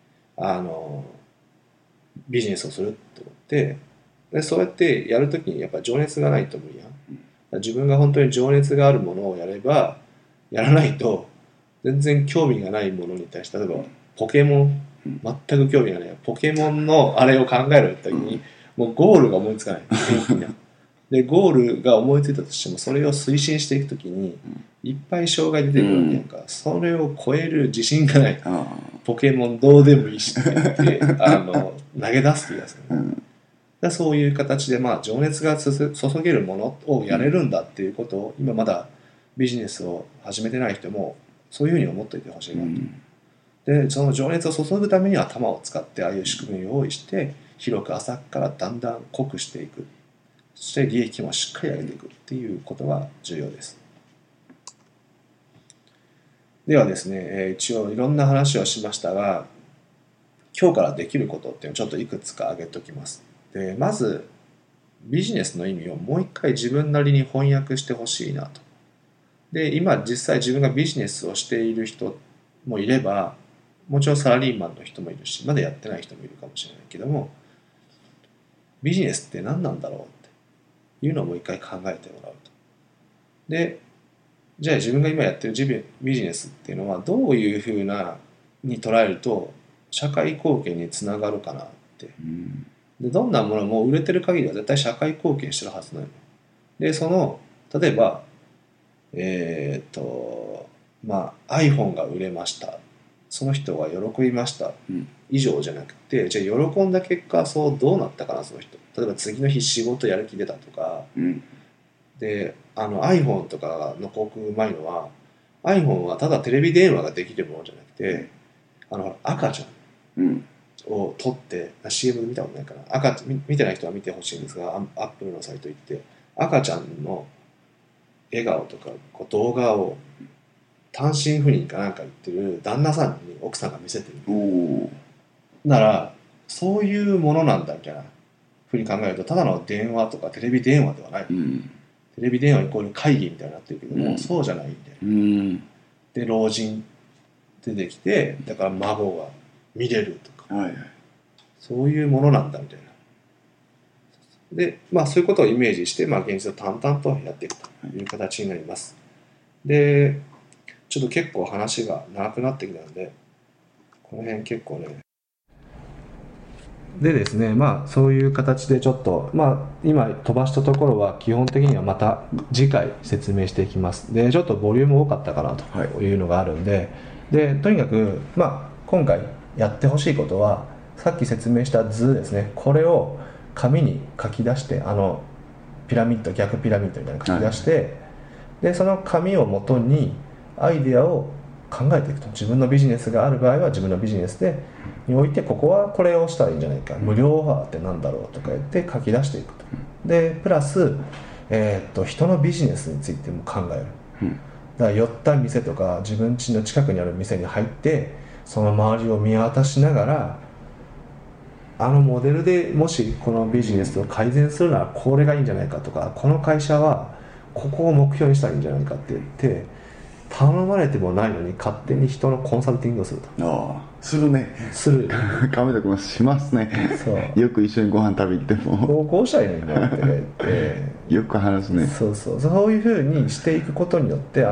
ビジネスをするって思って、でそうやってやるときにやっぱ情熱がないと無理やん。自分が本当に情熱があるものをやれば、やらないと全然興味がないものに対して、例えばポケモン、全く興味がないポケモンのあれを考えるときに、もうゴールが思いつかないでゴールが思いついたとしても、それを推進していくときにいっぱい障害出てくるわけやんか、それを超える自信がない。ポケモンどうでもいいしって言って投げ出す気がする、そういう形でまあ情熱が注げるものをやれるんだっていうことを、今まだビジネスを始めてない人もそういうふうに思っておいてほしいなと、でその情熱を注ぐためには頭を使ってああいう仕組みを用意して、広く浅くからだんだん濃くしていく、そして利益もしっかり上げていくっていうことが重要です。ではですね、一応いろんな話をしましたが、今日からできることっていうのをちょっといくつか挙げておきます。でまずビジネスの意味をもう一回自分なりに翻訳してほしいなと。で今実際自分がビジネスをしている人もいれば、もちろんサラリーマンの人もいるし、まだやってない人もいるかもしれないけども、ビジネスって何なんだろうっていうのをもう一回考えてもらうと。でじゃあ自分が今やってるビジネスっていうのはどういうふうなに捉えると社会貢献につながるかなって、でどんなものも売れてる限りは絶対社会貢献してるはずなの。でその例えばまあ iPhone が売れました、その人が喜びました、以上じゃなくて、じゃあ喜んだ結果そうどうなったかな、その人。例えば次の日仕事やる気出たとか、でiPhone とかの広告うまいのは、 iPhone はただテレビ電話ができるものじゃなくて、赤ちゃんを撮って、CM 見たことないかな、見てない人は見てほしいんですが、アップルのサイト行って赤ちゃんの笑顔とか動画を単身赴任かなんか行ってる旦那さんに奥さんが見せてるなら、そういうものなんだみたいなふうに考えると、ただの電話とかテレビ電話ではない、テレビ電話イコール会議みたいになってるけども、そうじゃないんで、で老人出てきて、だから孫が見れるとか、そういうものなんだみたいな。でまあそういうことをイメージして、現実を淡々とやっていくという形になります。でちょっと結構話が長くなってきたので、この辺結構ね、 でですね、そういう形でちょっと、今飛ばしたところは基本的にはまた次回説明していきます。でちょっとボリューム多かったかなというのがあるんで、でとにかく、今回やってほしいことはさっき説明した図ですね、これを紙に書き出して、ピラミッド、逆ピラミッドみたいなの書き出して、でその紙をもとにアイデアを考えていくと。自分のビジネスがある場合は自分のビジネスでにおいて、ここはこれをしたらいいんじゃないか、無料オファーってなんだろうとか言って書き出していくと。でプラス、人のビジネスについても考える、だから寄った店とか自分家の近くにある店に入ってその周りを見渡しながら、モデルでもしこのビジネスを改善するならこれがいいんじゃないかとか、この会社はここを目標にしたらいいんじゃないかって言って頼まれてもないのに勝手に人のコンサルティングをすると。 ああ、するね。 する亀田君はしますね。そうよく一緒にご飯食べ行ってもこうしたらいいのになって言ってよく話すね。 そういうふうにしていくことによって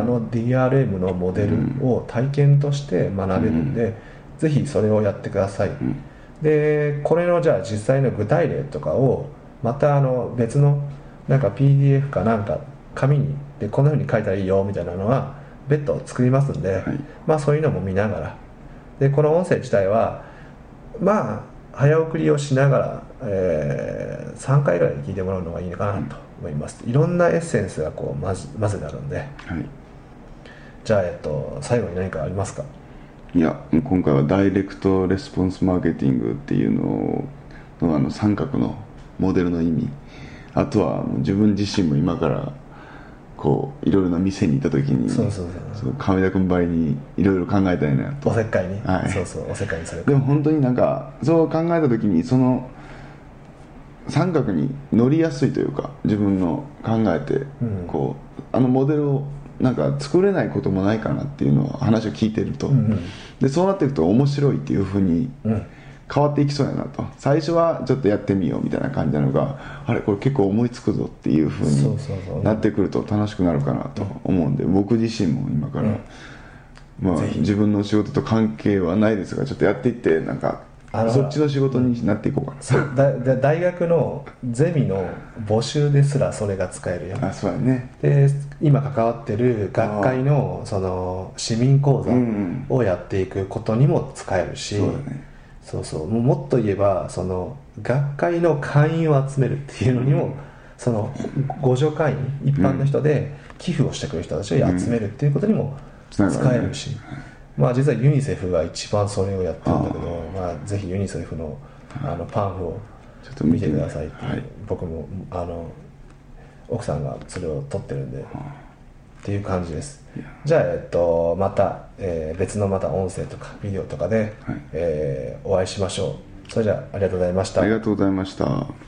DRM のモデルを体験として学べるんで、ぜひそれをやってください。でこれのじゃあ実際の具体例とかをまた別のなんか PDF かなんか紙にでこんなふうに書いたらいいよみたいなのは別途作りますんで、そういうのも見ながら、でこの音声自体は早送りをしながら、3回ぐらい聞いてもらうのがいいのかなと思います。いろんなエッセンスがこう混ぜてあるんで、じゃあ、最後に何かありますか？ いや、今回はダイレクトレスポンスマーケティングっていうのの三角のモデルの意味、あとは自分自身も今からこういろいろな店に行った時に亀田君ばりにいろいろ考えたいなと。 おせっかいに、おせっかいにされて。 でも本当になんかそう考えた時にその三角に乗りやすいというか、自分の考えてこうモデルをなんか作れないこともないかなっていうのを話を聞いてると、でそうなっていくと面白いっていうふうに変わっていきそうやなと。最初はちょっとやってみようみたいな感じなのが、あれこれ結構思いつくぞっていうふうになってくると楽しくなるかなと思うんで、僕自身も今から、自分の仕事と関係はないですがちょっとやっていって、なんかそっちの仕事になっていこうかな。大学のゼミの募集ですらそれが使えるよ。 そうやね。 で今関わってる学会のその市民講座をやっていくことにも使えるし、もっと言えばその学会の会員を集めるっていうのにも、その互助会員一般の人で寄付をしてくれる人たちを集めるっていうことにも使えるし、実はユニセフが一番それをやってるんだけど、ぜひユニセフのパンフを見てくださいって、僕も奥さんがそれを撮ってるんでっていう感じです。じゃあ、また、別のまた音声とかビデオとかで、お会いしましょう。それじゃあ、ありがとうございました。 ありがとうございました。